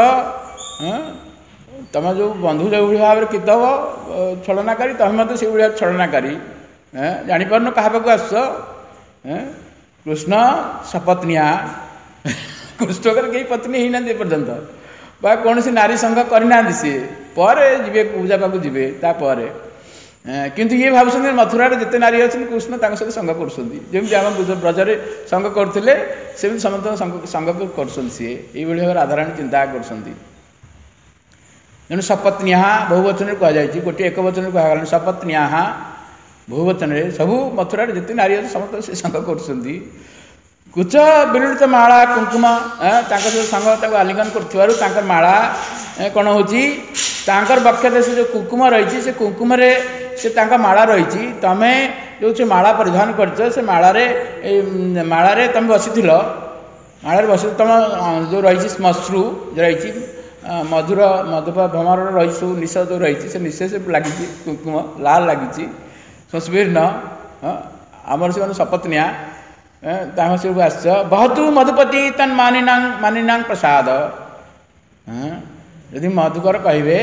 तुम जो बंधु जो भाव में कितव छलनाकारी तुम मत से भाया छलनाकारी जापार क्या पाक आस कृष्ण सपत्निया कृष्ण कई पत्नी ही ना पर्यंत बा कौन सी नारी संघ करना सी पर जी पूजा पाक जी तापर किंतु ये भाव मथुरा जिते नारी अच्छे कृष्ण सहित संघ कर ब्रज में संघ करते समस्त संघ कर सी भाव राधाराणी चिंता कर तेणु सपत्निया बहुवचन कहुई गोटे एक वचन कहगला सपत्निया बहुवचन सबू मथुरा जिते नारी अच्छे समस्त से संघ कर कुच बिरुड़ित माला कुंकुम जो संघ आलिंगन कर माला कौन हो बक्षते से जो कुंकुम रही से कुंकुम से माला रही तुम जो माला परिधान कर से मालारे मालारे तुम बसी मालारे बस तुम जो रही श्मश्रु रही मधुर मधुप भ्रमर रही सब निश जो रही से निश से लगी कुंकुम लाल लगी संस्वीर्ण आमर से सपत्निया से आस बहुत मधुपति तन मानिना मानिना प्रसाद यदि मधुकर कहे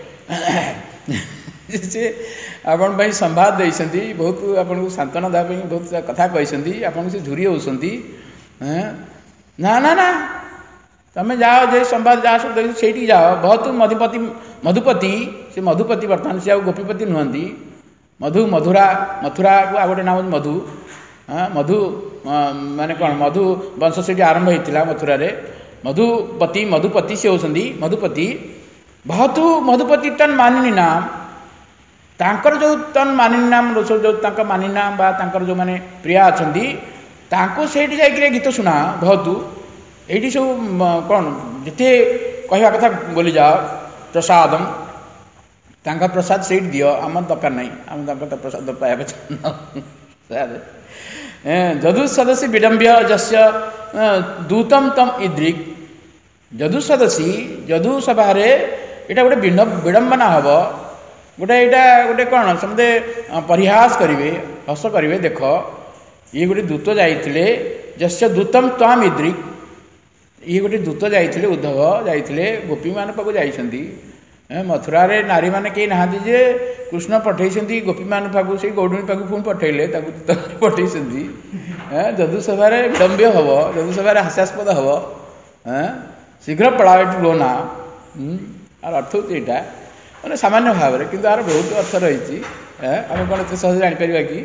से आपण संवाद देते बहुत आपन को सांत्वना देवाई बहुत कथा कहते आपन से झुरी होती ना ना ना तुम जाओ जो संवाद जा सब से जाओ बहुत मधुपति मधुपति से मधुपति बर्तमान से गोपीपति नुहति मधु मधुरा मथुरा को आ गए नाम मधु हाँ मधु माने कौन मधु वंश से आरंभ होता मथुरा रे मधुपति मधुपति से होती मधुपति बहुत मधुपति तन मानिनी नाम तांकर जो तन मानिनी नाम जो मानिनी नाम बा तांकर जो माने प्रिया अच्छा से गीत शुणा बहुत ये सब कौन जिते कहवा कथा बोली जाओ प्रसादम तांका प्रसाद से दियो आम दरकार नहीं आम दरकार प्रसाद पाया जदु सदसी विडंब्य जस्य दूतम तम इद्रिक जदु सदसी जदु सभा ଏଇଟା ଗୋଟେ ବିଡ଼ମ୍ବନା ହେବ, ଗୋଟେ ଏଇଟା ଗୋଟେ କ'ଣ ସମସ୍ତେ ପରିହାସ କରିବେ, ହସ କରିବେ। ଦେଖ ଇଏ ଗୋଟେ ଦୂତ ଯାଇଥିଲେ, ଯସ୍ୟ ଦୂତମ୍ ତ୍ୱାମ୍ ଇଦ୍ରିକ୍, ଇଏ ଗୋଟେ ଦୂତ ଯାଇଥିଲେ, ଉଦ୍ଧବ ଯାଇଥିଲେ, ଗୋପୀମାନଙ୍କ ପାଖକୁ ଯାଇଛନ୍ତି। ମଥୁରାରେ ନାରୀମାନେ କେହି ନାହାନ୍ତି ଯେ କୃଷ୍ଣ ପଠେଇଛନ୍ତି ଗୋପୀମାନଙ୍କ ପାଖକୁ, ସେଇ ଗୌଡ଼ୁଣୀ ପାଖକୁ ପୁଣି ପଠେଇଲେ, ତାକୁ ଦୂତ ପଠେଇଛନ୍ତି। ଯଦୁସଭାରେ ବିଳମ୍ବ ହେବ, ଯଦୁସଭାରେ ହାସ୍ୟାସ୍ପଦ ହେବ। ଶୀଘ୍ର ପଳାଅ ଏଠୁ ରୁହ ନା। ଆର ଅର୍ଥ ହେଉଛି ଏଇଟା, ମାନେ ସାମାନ୍ୟ ଭାବରେ, କିନ୍ତୁ ଆର ବହୁତ ଅର୍ଥ ରହିଛି। ଆମେ କ'ଣ ଏତେ ସହଜରେ ଜାଣିପାରିବା କି?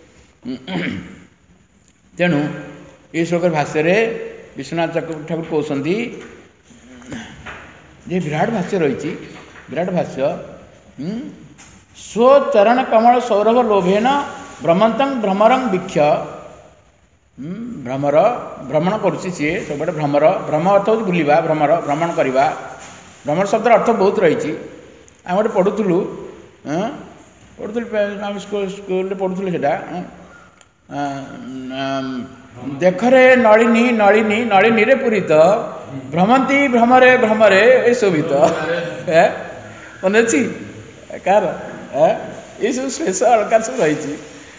ତେଣୁ ଏହି ଶ୍ଲୋକର ଭାଷ୍ୟରେ ବିଶ୍ୱନାଥ ଠାକୁର କହୁଛନ୍ତି ଯେ ବିରାଟ ଭାଷ୍ୟ ରହିଛି, ବିରାଟ ଭାଷ୍ୟ। ସ୍ୱଚରଣ କମଳ ସୌରଭ ଲୋଭେନ ଭ୍ରମନ୍ତଂ ଭ୍ରମରଂ ବୀକ୍ଷ। ଭ୍ରମର ଭ୍ରମଣ କରୁଛି ସିଏ ସବୁଆଡ଼େ। ଭ୍ରମର ଭ୍ରମ ଅର୍ଥ ହେଉଛି ବୁଲିବା, ଭ୍ରମର ଭ୍ରମଣ କରିବା। ଭ୍ରମଣ ଶବ୍ଦର ଅର୍ଥ ବହୁତ ରହିଛି। ଆମେ ଗୋଟେ ପଢ଼ୁଥିଲୁ ପଢ଼ୁଥିଲୁ ଆମେ ସ୍କୁଲରେ ପଢ଼ୁଥିଲୁ ସେଇଟା, ଦେଖରେ ନଳିନୀ ନଳିନୀ ନଳିନୀରେ ପୂରିତ ଭ୍ରମନ୍ତି ଭ୍ରମରେ ଭ୍ରମରେ ଏ ଶୋଭିତ। ମନେ ଅଛି କାହାର? ଏସବୁ ଶ୍ଲେଷ ଅଳଙ୍କାର ସବୁ ରହିଛି।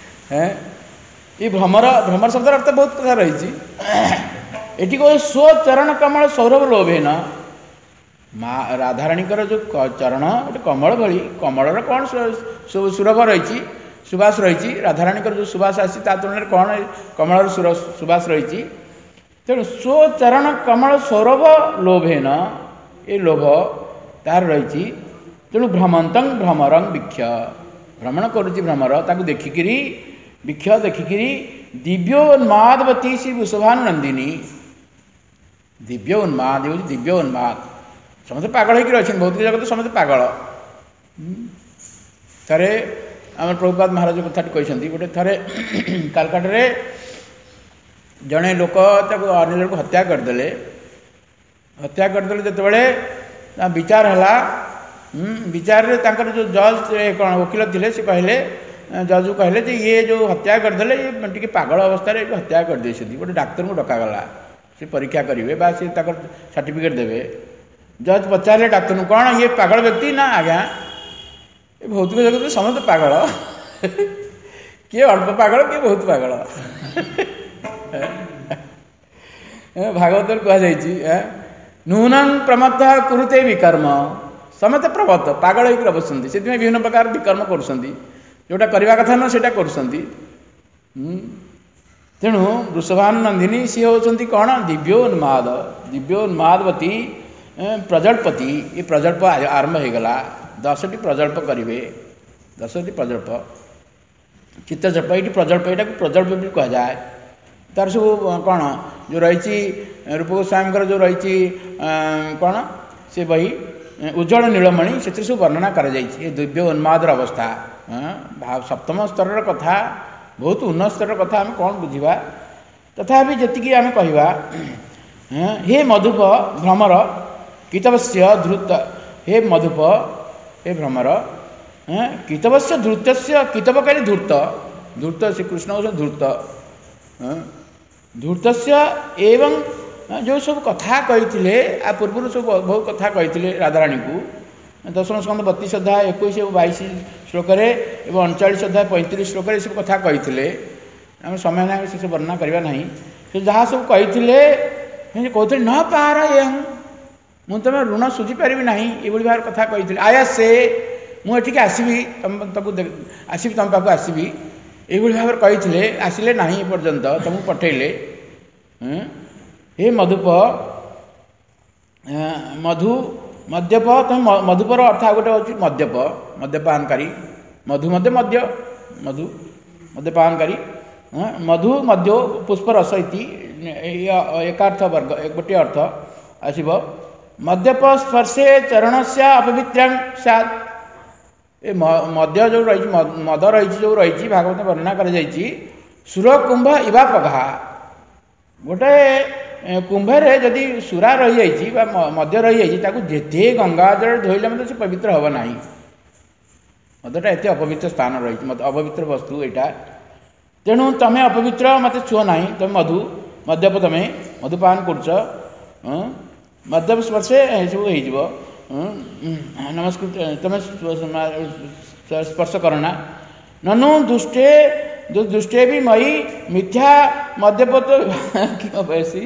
ଏ ଭ୍ରମର ଭ୍ରମର ଶବ୍ଦର ଅର୍ଥ ବହୁତ କଥା ରହିଛି। ଏଠି କହେ ସ୍ୱଚରଣ କମଳ ସୌରଭ ଲୋଭେନ, ମା ରାଧାରାଣୀଙ୍କର ଯେଉଁ ଚରଣ ଗୋଟେ କମଳ ଭଳି, କମଳର କ'ଣ ସୁରଭ ରହିଛି, ସୁବାସ ରହିଛି। ରାଧାରାଣୀଙ୍କର ଯେଉଁ ସୁବାସ ଆସିଛି ତା ତୁଳନାରେ କ'ଣ କମଳର ସୁବାସ ରହିଛି। ତେଣୁ ସ୍ୱଚରଣ କମଳ ସୌରଭ ଲୋଭେନ, ଏ ଲୋଭ ତାର ରହିଛି। ତେଣୁ ଭ୍ରମନ୍ତଂ ଭ୍ରମରଂ ବୀକ୍ଷ, ଭ୍ରମଣ କରୁଛି ଭ୍ରମର, ତାକୁ ଦେଖିକିରି ବୀକ୍ଷ ଦେଖିକିରି ଦିବ୍ୟ ଉନ୍ମାଦବତୀ ଶ୍ରୀ ବୃଷଭାନନ୍ଦିନୀ। ଦିବ୍ୟ ଉନ୍ମାଦ ହେଉଛି ଦିବ୍ୟ ଉନ୍ମାଦ, ସମସ୍ତେ ପାଗଳ ହେଇକି ରହିଛନ୍ତି, ଭୌତିକ ଜଗତ ସମସ୍ତେ ପାଗଳ। ଥରେ ଆମର ପ୍ରଭୁପାଦ ମହାରାଜ କଥାଟି କହିଛନ୍ତି। ଗୋଟେ ଥରେ କାଲକାଟାରେ ଜଣେ ଲୋକ ତାକୁ ଅନ୍ୟ ଜଣକୁ ହତ୍ୟା କରିଦେଲେ। ହତ୍ୟା କରିଦେଲେ ଯେତେବେଳେ ତା ବିଚାର ହେଲା, ବିଚାରରେ ତାଙ୍କର ଯେଉଁ ଜଜ୍ କ'ଣ ଓକିଲ ଥିଲେ, ସେ କହିଲେ, ଜଜ୍କୁ କହିଲେ ଯେ ଇଏ ଯେଉଁ ହତ୍ୟା କରିଦେଲେ ଇଏ ଟିକେ ପାଗଳ ଅବସ୍ଥାରେ ହତ୍ୟା କରିଦେଇଛନ୍ତି। ଗୋଟେ ଡାକ୍ତରଙ୍କୁ ଡକାଗଲା, ସେ ପରୀକ୍ଷା କରିବେ ବା ସେ ତାଙ୍କର ସାର୍ଟିଫିକେଟ୍ ଦେବେ। ଜଜ୍ ପଚାରିଲେ ଡାକ୍ତରଙ୍କୁ, କ'ଣ ଇଏ ପାଗଳ ବ୍ୟକ୍ତି? ନା ଆଜ୍ଞା, ଏ ଭୌତିକ ଜଗତରେ ସମସ୍ତେ ପାଗଳ, କିଏ ଅଳ୍ପ ପାଗଳ କିଏ ବହୁତ ପାଗଳ। ଭାଗବତରେ କୁହାଯାଇଛି ନୂନଂ ପ୍ରମତ୍ତ କୁରୁତେ ବିକର୍ମ, ସମସ୍ତେ ପ୍ରମତ୍ତ ପାଗଳ ହେଇକି ବସୁଛନ୍ତି, ସେଥିପାଇଁ ବିଭିନ୍ନ ପ୍ରକାର ବିକର୍ମ କରୁଛନ୍ତି, ଯେଉଁଟା କରିବା କଥା ନୁହଁ ସେଇଟା କରୁଛନ୍ତି। ତେଣୁ ବୃଷଭାନନ୍ଦିନୀ ସିଏ ହେଉଛନ୍ତି କ'ଣ? ଦିବ୍ୟ ଉନ୍ମାଦ, ଦିବ୍ୟ ଉନ୍ମାଦବତୀ ପ୍ରଜଳ୍ପତି। ଏ ପ୍ରଜଳ୍ପ ଆରମ୍ଭ ହେଇଗଲା, ଦଶଟି ପ୍ରଜଳ୍ପ କରିବେ, ଦଶଟି ପ୍ରଜଳ୍ପ। ଚିତ୍ତଜଳ୍ପ, ଏଇଠି ପ୍ରଜଳ୍ପ, ଏଇଟାକୁ ପ୍ରଜଳ୍ପ ବି କୁହାଯାଏ। ତାର ସବୁ କ'ଣ ଯେଉଁ ରହିଛି, ରୂପ ଗୋସ୍ୱାମୀଙ୍କର ଯେଉଁ ରହିଛି କ'ଣ ସେ ବହି ଉଜ୍ଜଳ ନୀଳମଣି, ସେଥିରେ ସବୁ ବର୍ଣ୍ଣନା କରାଯାଇଛି ଏ ଦିବ୍ୟ ଉନ୍ମାଦର ଅବସ୍ଥା। ସପ୍ତମ ସ୍ତରର କଥା, ବହୁତ ଉନ୍ନତ ସ୍ତରର କଥା ଆମେ କ'ଣ ବୁଝିବା? ତଥାପି ଯେତିକି ଆମେ କହିବା, ହେ ମଧୁପ ଭ୍ରମର କିତବସ୍ୟ ଧୃତ, ହେ ମଧୁପ ହେ ଭ୍ରମର କିତବସ୍ୟ ଧୃତସ୍ୟ, କିତବ କହିଲେ ଧୂର୍ତ୍ତ, ଧୂର୍ତ୍ତ ଶ୍ରୀକୃଷ୍ଣ ହେଉଛନ୍ତି ଧୂର୍ତ୍ତ। ଧୂର୍ତ୍ତସ୍ୟ ଏବଂ ଯେଉଁ ସବୁ କଥା କହିଥିଲେ, ଆ ପୂର୍ବରୁ ସବୁ ବହୁ କଥା କହିଥିଲେ ରାଧାରାଣୀଙ୍କୁ, ଦଶମ ସ୍କନ୍ଧ ବତିଶ ଅଧ୍ୟାୟ ଏକୋଇଶ ଏବଂ ବାଇଶ ଶ୍ଲୋକରେ ଏବଂ ଅଣଚାଳିଶ ଅଧ୍ୟାୟ ପଇଁତିରିଶ ଶ୍ଲୋକରେ ଏସବୁ କଥା କହିଥିଲେ। ଆମେ ସମୟ ନାହିଁ ସେସବୁ ବର୍ଣ୍ଣନା କରିବା ନାହିଁ। ସେ ଯାହା ସବୁ କହିଥିଲେ, କହୁଥିଲେ ନ ପାର ଏହଂ, ମୁଁ ତୁମେ ଋଣ ସୁଝିପାରିବି ନାହିଁ, ଏଭଳି ଭାବରେ କଥା କହିଥିଲେ। ଆୟା ସେ, ମୁଁ ଏଠିକି ଆସିବି, ତମ ତାକୁ ଆସିବି, ତମ ପାଖକୁ ଆସିବି, ଏଇଭଳି ଭାବରେ କହିଥିଲେ। ଆସିଲେ ନାହିଁ ଏପର୍ଯ୍ୟନ୍ତ, ତମକୁ ପଠେଇଲେ। ହେ ମଧୁପ, ମଧୁ ମଦ୍ୟପ, ତମେ ମଧୁପର ଅର୍ଥ ଆଉ ଗୋଟେ ହେଉଛି ମଦ୍ୟପ, ମଦ୍ୟପାନକାରୀ। ମଧୁ ମଧ୍ୟ ମଦ୍ୟ, ମଧୁ ମଦ୍ୟପାନକାରୀ। ମଧୁ ମଦ୍ୟ ପୁଷ୍ପରସ ଇତି, ଏକାର୍ଥ ବର୍ଗ, ଗୋଟିଏ ଅର୍ଥ ଆସିବ। ମଦ୍ୟପ ସ୍ପର୍ଶେ ଚରଣସ୍ୟ ଅପବିତ୍ରାଂ ସ୍ୟାତ୍, ଏ ମଦ୍ୟ ଯେଉଁ ରହିଛି, ମଦ ରହିଛି ଯେଉଁ ରହିଛି, ଭାଗବତ ବର୍ଣ୍ଣନା କରାଯାଇଛି। ସୁର କୁମ୍ଭ ଇବା ପଘା, ଗୋଟେ କୁମ୍ଭରେ ଯଦି ସୁରା ରହିଯାଇଛି ବା ମଦ୍ୟ ରହିଯାଇଛି, ତାକୁ ଯେତେ ଗଙ୍ଗା ଜଳରେ ଧୋଇଲେ ମଧ୍ୟ ସେ ପବିତ୍ର ହେବ ନାହିଁ। ମଦଟା ଏତେ ଅପବିତ୍ର ସ୍ଥାନ ରହିଛି, ଅପବିତ୍ର ବସ୍ତୁ ଏଇଟା। ତେଣୁ ତମେ ଅପବିତ୍ର, ମୋତେ ଛୁଅ ନାହିଁ, ତମେ ମଧୁ ମଦ୍ୟପ, ତମେ ମଧୁପାନ କରୁଛ, ମଦ୍ୟପ ସ୍ପର୍ଶେ ଏସବୁ ହେଇଯିବ। ନମସ୍କୃତ ତମେ ସ୍ପର୍ଶ କରନା ନନୁ ଦୁଷ୍ଟେ ଦୁଷ୍ଟେ ବି ମଇ ମିଥ୍ୟା ମଦ୍ୟପତ କିମ ବୟସୀ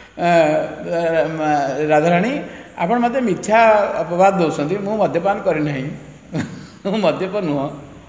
ରାଧାରାଣୀ ଆପଣ ମୋତେ ମିଥ୍ୟା ଅପବାଦ ଦେଉଛନ୍ତି। ମୁଁ ମଦ୍ୟପାନ କରିନାହିଁ, ମୁଁ ମଦ୍ୟପ ନୁହଁ,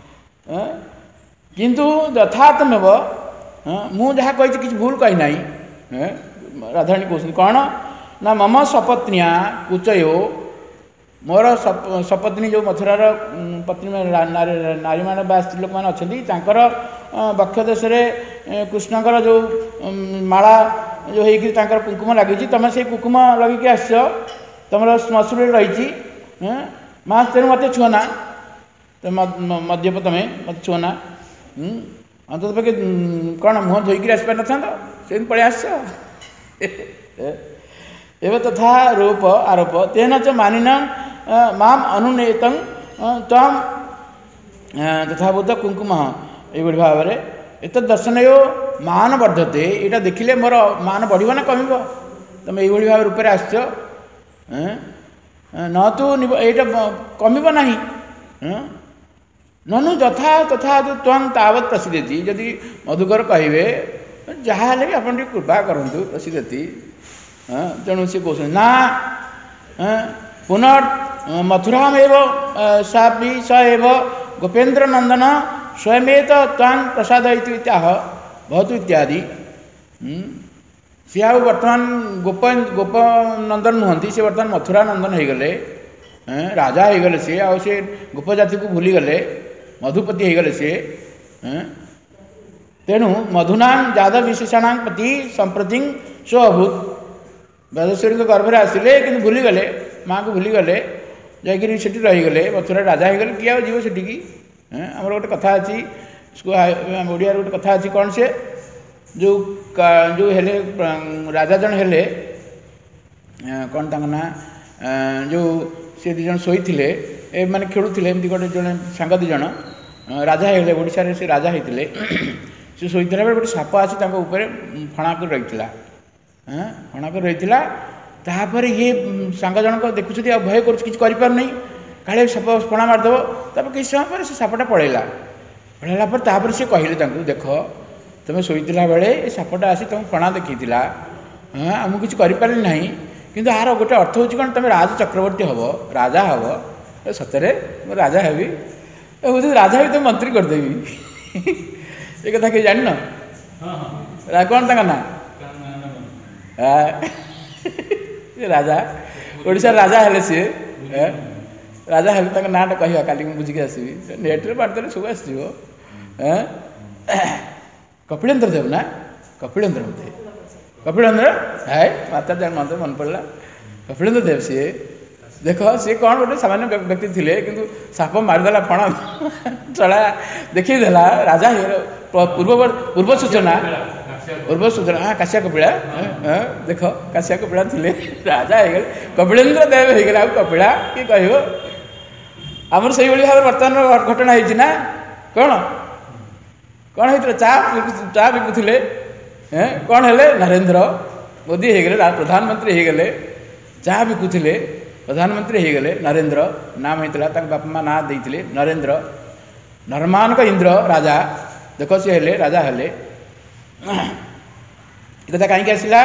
କିନ୍ତୁ ଯଥାର୍ଥମେବ ମୁଁ ଯାହା କହିଛି କିଛି ଭୁଲ କହିନାହିଁ। ରାଧାରାଣୀ କହୁଛନ୍ତି କ'ଣ ନା ମମ ସପତ୍ନିଆ କୁଚୟୋ ମୋର ସପତ୍ନୀ ଯେଉଁ ମଥୁରାର ପତ୍ନୀ ନାରୀମାନେ ବା ସ୍ତ୍ରୀ ଲୋକମାନେ ଅଛନ୍ତି ତାଙ୍କର ବକ୍ଷ ଦେଶରେ କୃଷ୍ଣଙ୍କର ଯେଉଁ ମାଳା ଯେଉଁ ହେଇକି ତାଙ୍କର କୁଙ୍କୁମ ଲାଗିଛି ତୁମେ ସେଇ କୁଙ୍କୁମ ଲଗେଇକି ଆସିଛ, ତୁମର ଶ୍ମଶ୍ରୁରେ ରହିଛି। ମା ତେଣୁ ମୋତେ ଛୁଅ ନା, ମଦ୍ୟପ ତମେ ମୋତେ ଛୁଅ ନା। ଅନ୍ତତଃ ପକ୍ଷେ କ'ଣ ମୁହଁ ଧୋଇକିରି ଆସିପାରିନଥାନ୍ତ, ସେମିତି ପଳେଇ ଆସିଛ। ଏବେ ତଥା ରୂପ ଆରୋପ ତେନ ଚ ମାନିନ ମାମ୍ ଅନୁନେତଂ ତ୍ୱମ୍ ତଥାଭୂତ କୁଙ୍କୁମ ଏଇଭଳି ଭାବରେ ଏତଦ୍ ଦର୍ଶନୟ ମାନ ବର୍ଦ୍ଧତେ। ଏଇଟା ଦେଖିଲେ ମୋର ମାନ ବଢ଼ିବ ନା କମିବ? ତୁମେ ଏଇଭଳି ଭାବେ ରୂପରେ ଆସିଛ, ନ ତୁ ଏଇଟା କମିବ ନାହିଁ। ନନୁ ଯଥା ତଥା ତ୍ୱଂ ତାବତ୍ ପ୍ରସିଦ୍ଧତି। ଯଦି ମଧୁକର କହିବେ ଯାହା ହେଲେ ବି ଆପଣ ଟିକେ କୃପା କରନ୍ତୁ ପ୍ରସିଦ୍ଧତି। ତେଣୁ ସେ କହୁଛନ୍ତି ନା ପୁନର୍ ମଥୁରାମେବ ସା ପି ସ ଏବ ଗୋପେନ୍ଦ୍ର ନନ୍ଦନ ସ୍ୱୟମେତ ତ୍ୱାଂ ପ୍ରସାଦ ଇତ୍ୟାହ ଭବତୁ ଇତ୍ୟାଦି। ସିଏ ଆଉ ବର୍ତ୍ତମାନ ଗୋପ ଗୋପ ନନ୍ଦନ ନୁହନ୍ତି, ସେ ବର୍ତ୍ତମାନ ମଥୁରା ନନ୍ଦନ ହେଇଗଲେ, ରାଜା ହେଇଗଲେ। ସିଏ ଆଉ ସେ ଗୋପ ଜାତିକୁ ଭୁଲିଗଲେ, ମଧୁପତି ହେଇଗଲେ ସିଏ। ତେଣୁ ମଧୁନାଂ ଯାଦବ ବିଶେଷାଣାଂ ପ୍ରତି ସମ୍ପ୍ରତି ସ୍ୱ ଅଭୂତ। ବେଦଶ୍ୱରୀଙ୍କ ଗର୍ଭରେ ଆସିଲେ କିନ୍ତୁ ଭୁଲିଗଲେ, ମାଆଙ୍କୁ ଭୁଲିଗଲେ, ଯାଇକିରି ସେଠି ରହିଗଲେ, ମଥୁରା ରାଜା ହେଇଗଲେ। କିଏ ଆଉ ଯିବ ସେଠିକି? ଆମର ଗୋଟେ କଥା ଅଛି, ଓଡ଼ିଆରେ ଗୋଟେ କଥା ଅଛି, କ'ଣ ସେ ଯେଉଁ ଯେଉଁ ହେଲେ ରାଜା ଜଣେ ହେଲେ, କ'ଣ ତାଙ୍କ ନାଁ, ଯେଉଁ ସେ ଦୁଇ ଜଣ ଶୋଇଥିଲେ, ଏମାନେ ଖେଳୁଥିଲେ, ଏମିତି ଗୋଟେ ଜଣେ ସାଙ୍ଗ ଦୁଇ ଜଣ ରାଜା ହେଇଗଲେ, ଓଡ଼ିଶାରେ ସେ ରାଜା ହେଇଥିଲେ। ସେ ଶୋଇଥିଲା ବେଳେ ଗୋଟେ ସାପ ଆସି ତାଙ୍କ ଉପରେ ଫଣା କରି ରହିଥିଲା, ଫଣା କରି ରହିଥିଲା। ତାପରେ ଇଏ ସାଙ୍ଗ ଜଣକ ଦେଖୁଛନ୍ତି, ଆଉ ଭୟ କରୁଛି, କିଛି କରିପାରୁନି, କାଳେ ସାପ ଫଣା ମାରିଦେବ। ତାପରେ କିଛି ସମୟ ପରେ ସେ ସାପଟା ପଳେଇଲା। ପଳେଇଲା ପରେ ତାପରେ ସେ କହିଲେ ତାଙ୍କୁ, ଦେଖ ତୁମେ ଶୋଇଥିଲା ବେଳେ ଏ ସାପଟା ଆସି ତୁମକୁ ଫଣା ଦେଖେଇଥିଲା, ହଁ ମୁଁ କିଛି କରିପାରିଲି ନାହିଁ, କିନ୍ତୁ ଆର ଗୋଟେ ଅର୍ଥ ହେଉଛି କ'ଣ, ତୁମେ ରାଜ ଚକ୍ରବର୍ତ୍ତୀ ହେବ, ରାଜା ହେବ। ସତରେ ମୁଁ ରାଜା ହେବି, ରାଜା ହେବି, ତୁମେ ମନ୍ତ୍ରୀ କରିଦେବି। ଏ କଥା କେହି ଜାଣିନ? କ'ଣ ତାଙ୍କ ନାଁ? ରାଜା, ଓଡ଼ିଶାର ରାଜା ହେଲେ ସିଏ, ରାଜା ହେଲେ। ତାଙ୍କ ନାଁଟା କହିବା, କାଲି ମୁଁ ବୁଝିକି ଆସିବି, ନେଟ୍ରେ ମାରିଦେଲେ ସବୁ ଆସିଯିବ। କପିଳେନ୍ଦ୍ର ଦେବ ନା, କପିଳେନ୍ଦ୍ର ବୋଧେ, କପିଳେନ୍ଦ୍ର ହାଏ ମାତା ମତେ ମନେ ପଡ଼ିଲା, କପିଳେନ୍ଦ୍ର ଦେବ ସିଏ। ଦେଖ ସିଏ କ'ଣ ଗୋଟେ ସାମାନ୍ୟ ବ୍ୟକ୍ତି ଥିଲେ, କିନ୍ତୁ ସାପ ମାରିଦେଲା, ଫଣା ଚଳା ଦେଖେଇଦେଲା, ରାଜା ପୂର୍ବ ପୂର୍ବ ସୂଚନା ପୂର୍ବ ସୂଚନା ହଁ କାଶିଆ କପିଳା, ଦେଖ କାଶିଆ କପିଳା ଥିଲେ, ରାଜା ହେଇଗଲେ, କପିଳେନ୍ଦ୍ର ଦେବ ହେଇଗଲେ। ଆଉ କପିଳା କିଏ କହିବ? ଆମର ସେଇଭଳି ଭାବରେ ବର୍ତ୍ତମାନ ଘଟଣା ହେଇଛି ନା କ'ଣ? କ'ଣ ହେଇଥିଲା? ଚା ଚା ବିକୁଥିଲେ, କ'ଣ ହେଲେ? ନରେନ୍ଦ୍ର ମୋଦି ହେଇଗଲେ, ପ୍ରଧାନମନ୍ତ୍ରୀ ହେଇଗଲେ। ଚା ବିକୁଥିଲେ, ପ୍ରଧାନମନ୍ତ୍ରୀ ହେଇଗଲେ। ନରେନ୍ଦ୍ର ନାମ ହେଇଥିଲା, ତାଙ୍କ ବାପା ମା ନାଁ ଦେଇଥିଲେ ନରେନ୍ଦ୍ର, ନରମାନଙ୍କ ଇନ୍ଦ୍ର ରାଜା। ଦେଖ ସିଏ ହେଲେ, ରାଜା ହେଲେ। ଏ କଥା କାହିଁକି ଆସିଲା?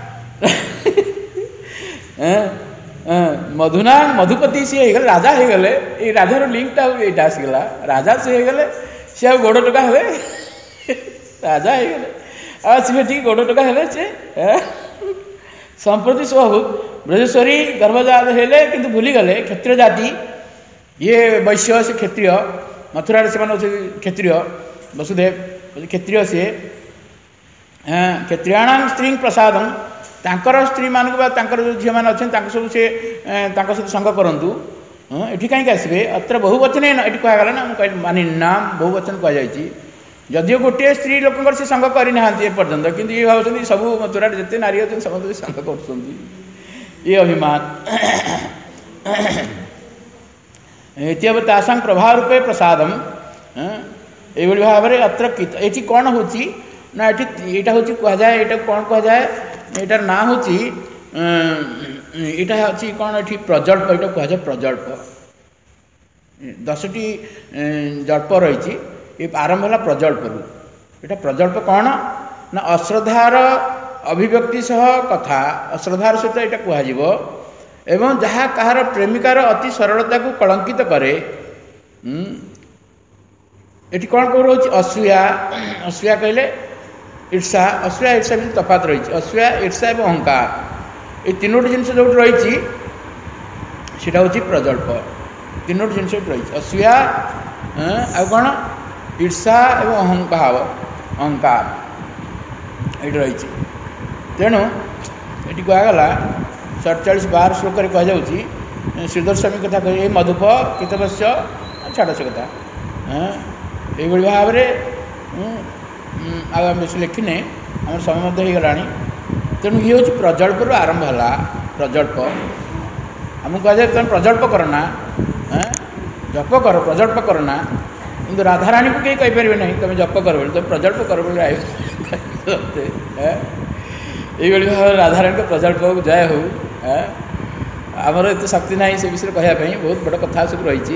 ମଧୁନା ମଧୁପତି ସିଏ ହେଇଗଲେ, ରାଜା ହେଇଗଲେ। ଏଇ ରାଜାର ଲିଙ୍କଟା ଏଇଟା ଆସିଗଲା, ରାଜା ସିଏ ହେଇଗଲେ, ସିଏ ଆଉ ଗୋଡ଼ ଟୋକା ହେବେ, ରାଜା ହେଇଗଲେ, ଆଉ ଆସିବେ ଠିକ ଗୋଡ଼ ଟୋକା ହେଲେ। ସେ ସମ୍ପ୍ରତି ସ୍ୱଭୂତ ବ୍ରଜେଶ୍ୱରୀ ଗର୍ଭଜାତ ହେଲେ, କିନ୍ତୁ ଭୁଲିଗଲେ କ୍ଷତ୍ରିୟ ଜାତି। ଇଏ ବୈଶ୍ୟ, ସେ କ୍ଷତ୍ରିୟ, ମଥୁରାରେ ସେମାନେ ହେଉଛନ୍ତି କ୍ଷତ୍ରିୟ, ବସୁଦେବ କ୍ଷତ୍ରିୟ। ସିଏ କ୍ଷତ୍ରିୟାଣାଂ ସ୍ତ୍ରୀ ପ୍ରସାଦଂ, ତାଙ୍କର ସ୍ତ୍ରୀମାନଙ୍କୁ ବା ତାଙ୍କର ଯେଉଁ ଝିଅମାନେ ଅଛନ୍ତି ତାଙ୍କୁ ସବୁ ସେ ତାଙ୍କ ସହିତ ସଙ୍ଗ କରନ୍ତୁ। ଏଠି କାହିଁକି ଆସିବେ? ଅତ୍ର ବହୁବଚନ, ଏଠି କୁହାଗଲା ନା, ମୁଁ କହିଲି ମାନେ ନାମ ବହୁବଚନ କୁହାଯାଇଛି। ଯଦିଓ ଗୋଟିଏ ସ୍ତ୍ରୀ ଲୋକଙ୍କର ସେ ସଙ୍ଗ କରିନାହାନ୍ତି ଏପର୍ଯ୍ୟନ୍ତ, କିନ୍ତୁ ଇଏ ଭାବୁଛନ୍ତି ସବୁ ମଥୁରାରେ ଯେତେ ନାରୀ ଅଛନ୍ତି ସମସ୍ତେ ସଙ୍ଗ କରୁଛନ୍ତି, ଇଏ ଅଭିମାନ। ଏତିବ ତାସାଂ ପ୍ରଭାବ ରୂପେ ପ୍ରସାଦମ। ଏଇଭଳି ଭାବରେ ଅତ୍ର ଏଠି କ'ଣ ହେଉଛି ନା, ଏଠି ଏଇଟା ହେଉଛି କୁହାଯାଏ, ଏଇଟାକୁ କ'ଣ କୁହାଯାଏ? ଏଇଟାର ନାଁ ହେଉଛି ଏଇଟା ହେଉଛି କ'ଣ ଏଠି ପ୍ରଜଳ୍ପ, ଏଇଟା କୁହାଯାଏ ପ୍ରଜଳ୍ପ। ଦଶଟି ଜଳ୍ପ ରହିଛି, ଏ ଆରମ୍ଭ ହେଲା ପ୍ରଜଳ୍ପରୁ। ଏଇଟା ପ୍ରଜଳ୍ପ କ'ଣ ନା ଅଶ୍ରଦ୍ଧାର ଅଭିବ୍ୟକ୍ତି ସହ କଥା, ଅଶ୍ରଦ୍ଧାର ସହିତ ଏଇଟା କୁହାଯିବ ଏବଂ ଯାହା କାହାର ପ୍ରେମିକାର ଅତି ସରଳତାକୁ କଳଙ୍କିତ କରେ। ଏଠି କ'ଣ କ'ଣ ରହୁଛି? ଅସୂୟା, ଅସୂୟା କହିଲେ ଈର୍ଷା, ଅସୂୟା ଈର୍ଷା ଭିତରେ ତଫାତ ରହିଛି। ଅସୂୟା, ଈର୍ଷା ଏବଂ ଅହଙ୍କାର, এই ତିନୋଟି ଜିନିଷ ଯେଉଁଠି ରହିଛି ସେଇଟା ହେଉଛି ପ୍ରଜଳ୍ପ। ତିନୋଟି ଜିନିଷ ଏଠି ରହିଛି, ଅସୂୟା, ଆଉ କ'ଣ? ଈର୍ଷା ଏବଂ ଅହଂଭାବ, ଅହଙ୍କାର ଏଇଠି ରହିଛି। ତେଣୁ ଏଠି କୁହାଗଲା ସତଚାଳିଶ ବାର ଶ୍ଲୋକରେ କୁହାଯାଉଛି, ଶ୍ରୀଧର ସ୍ୱାମୀ କଥା କହି ଏ ମଧୁପ କିତବଶ୍ୟ, ଛାଡ଼ ସେ କଥା। ଏଇଭଳି ଭାବରେ ଆଉ ଆମେ ବେଶୀ ଲେଖିନେ, ଆମର ସମୟ ମଧ୍ୟ ହେଇଗଲାଣି। ତେଣୁ ଇଏ ହେଉଛି ପ୍ରଜଳ୍ପରୁ ଆରମ୍ଭ ହେଲା। ପ୍ରଜଳ୍ପ ଆମକୁ କୁହାଯାଏ ତୁମେ ପ୍ରଜଳ୍ପ କର ନା, ଜପ କର, ପ୍ରଜଳ୍ପ କର ନା। କିନ୍ତୁ ରାଧାରାଣୀକୁ କେହି କହିପାରିବେ ନାହିଁ ତୁମେ ଜପ କର ବୋଲି, ତୁମେ ପ୍ରଜଳ୍ପ କର ବୋଲି। ଏଇଭଳି ଭାବରେ ରାଧାରାଣୀଙ୍କ ପ୍ରଜଳ୍ପକୁ ଜୟ ହେଉ। ଆମର ଏତେ ଶକ୍ତି ନାହିଁ ସେ ବିଷୟରେ କହିବା ପାଇଁ, ବହୁତ ବଡ଼ କଥା ସବୁ ରହିଛି।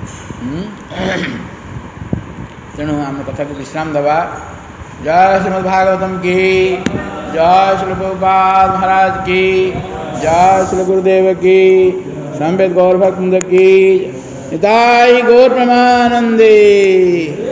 ତେଣୁ ଆମ କଥାକୁ ବିଶ୍ରାମ ଦେବା। ଜୟ ଶ୍ରୀମଦ୍ ଭାଗବତମ୍ କି जय श्री प्रभुपाद महाराज की, जय श्री गुरुदेव की, संवेद गौर भक्त की, निताई गौर प्रेमानंदे।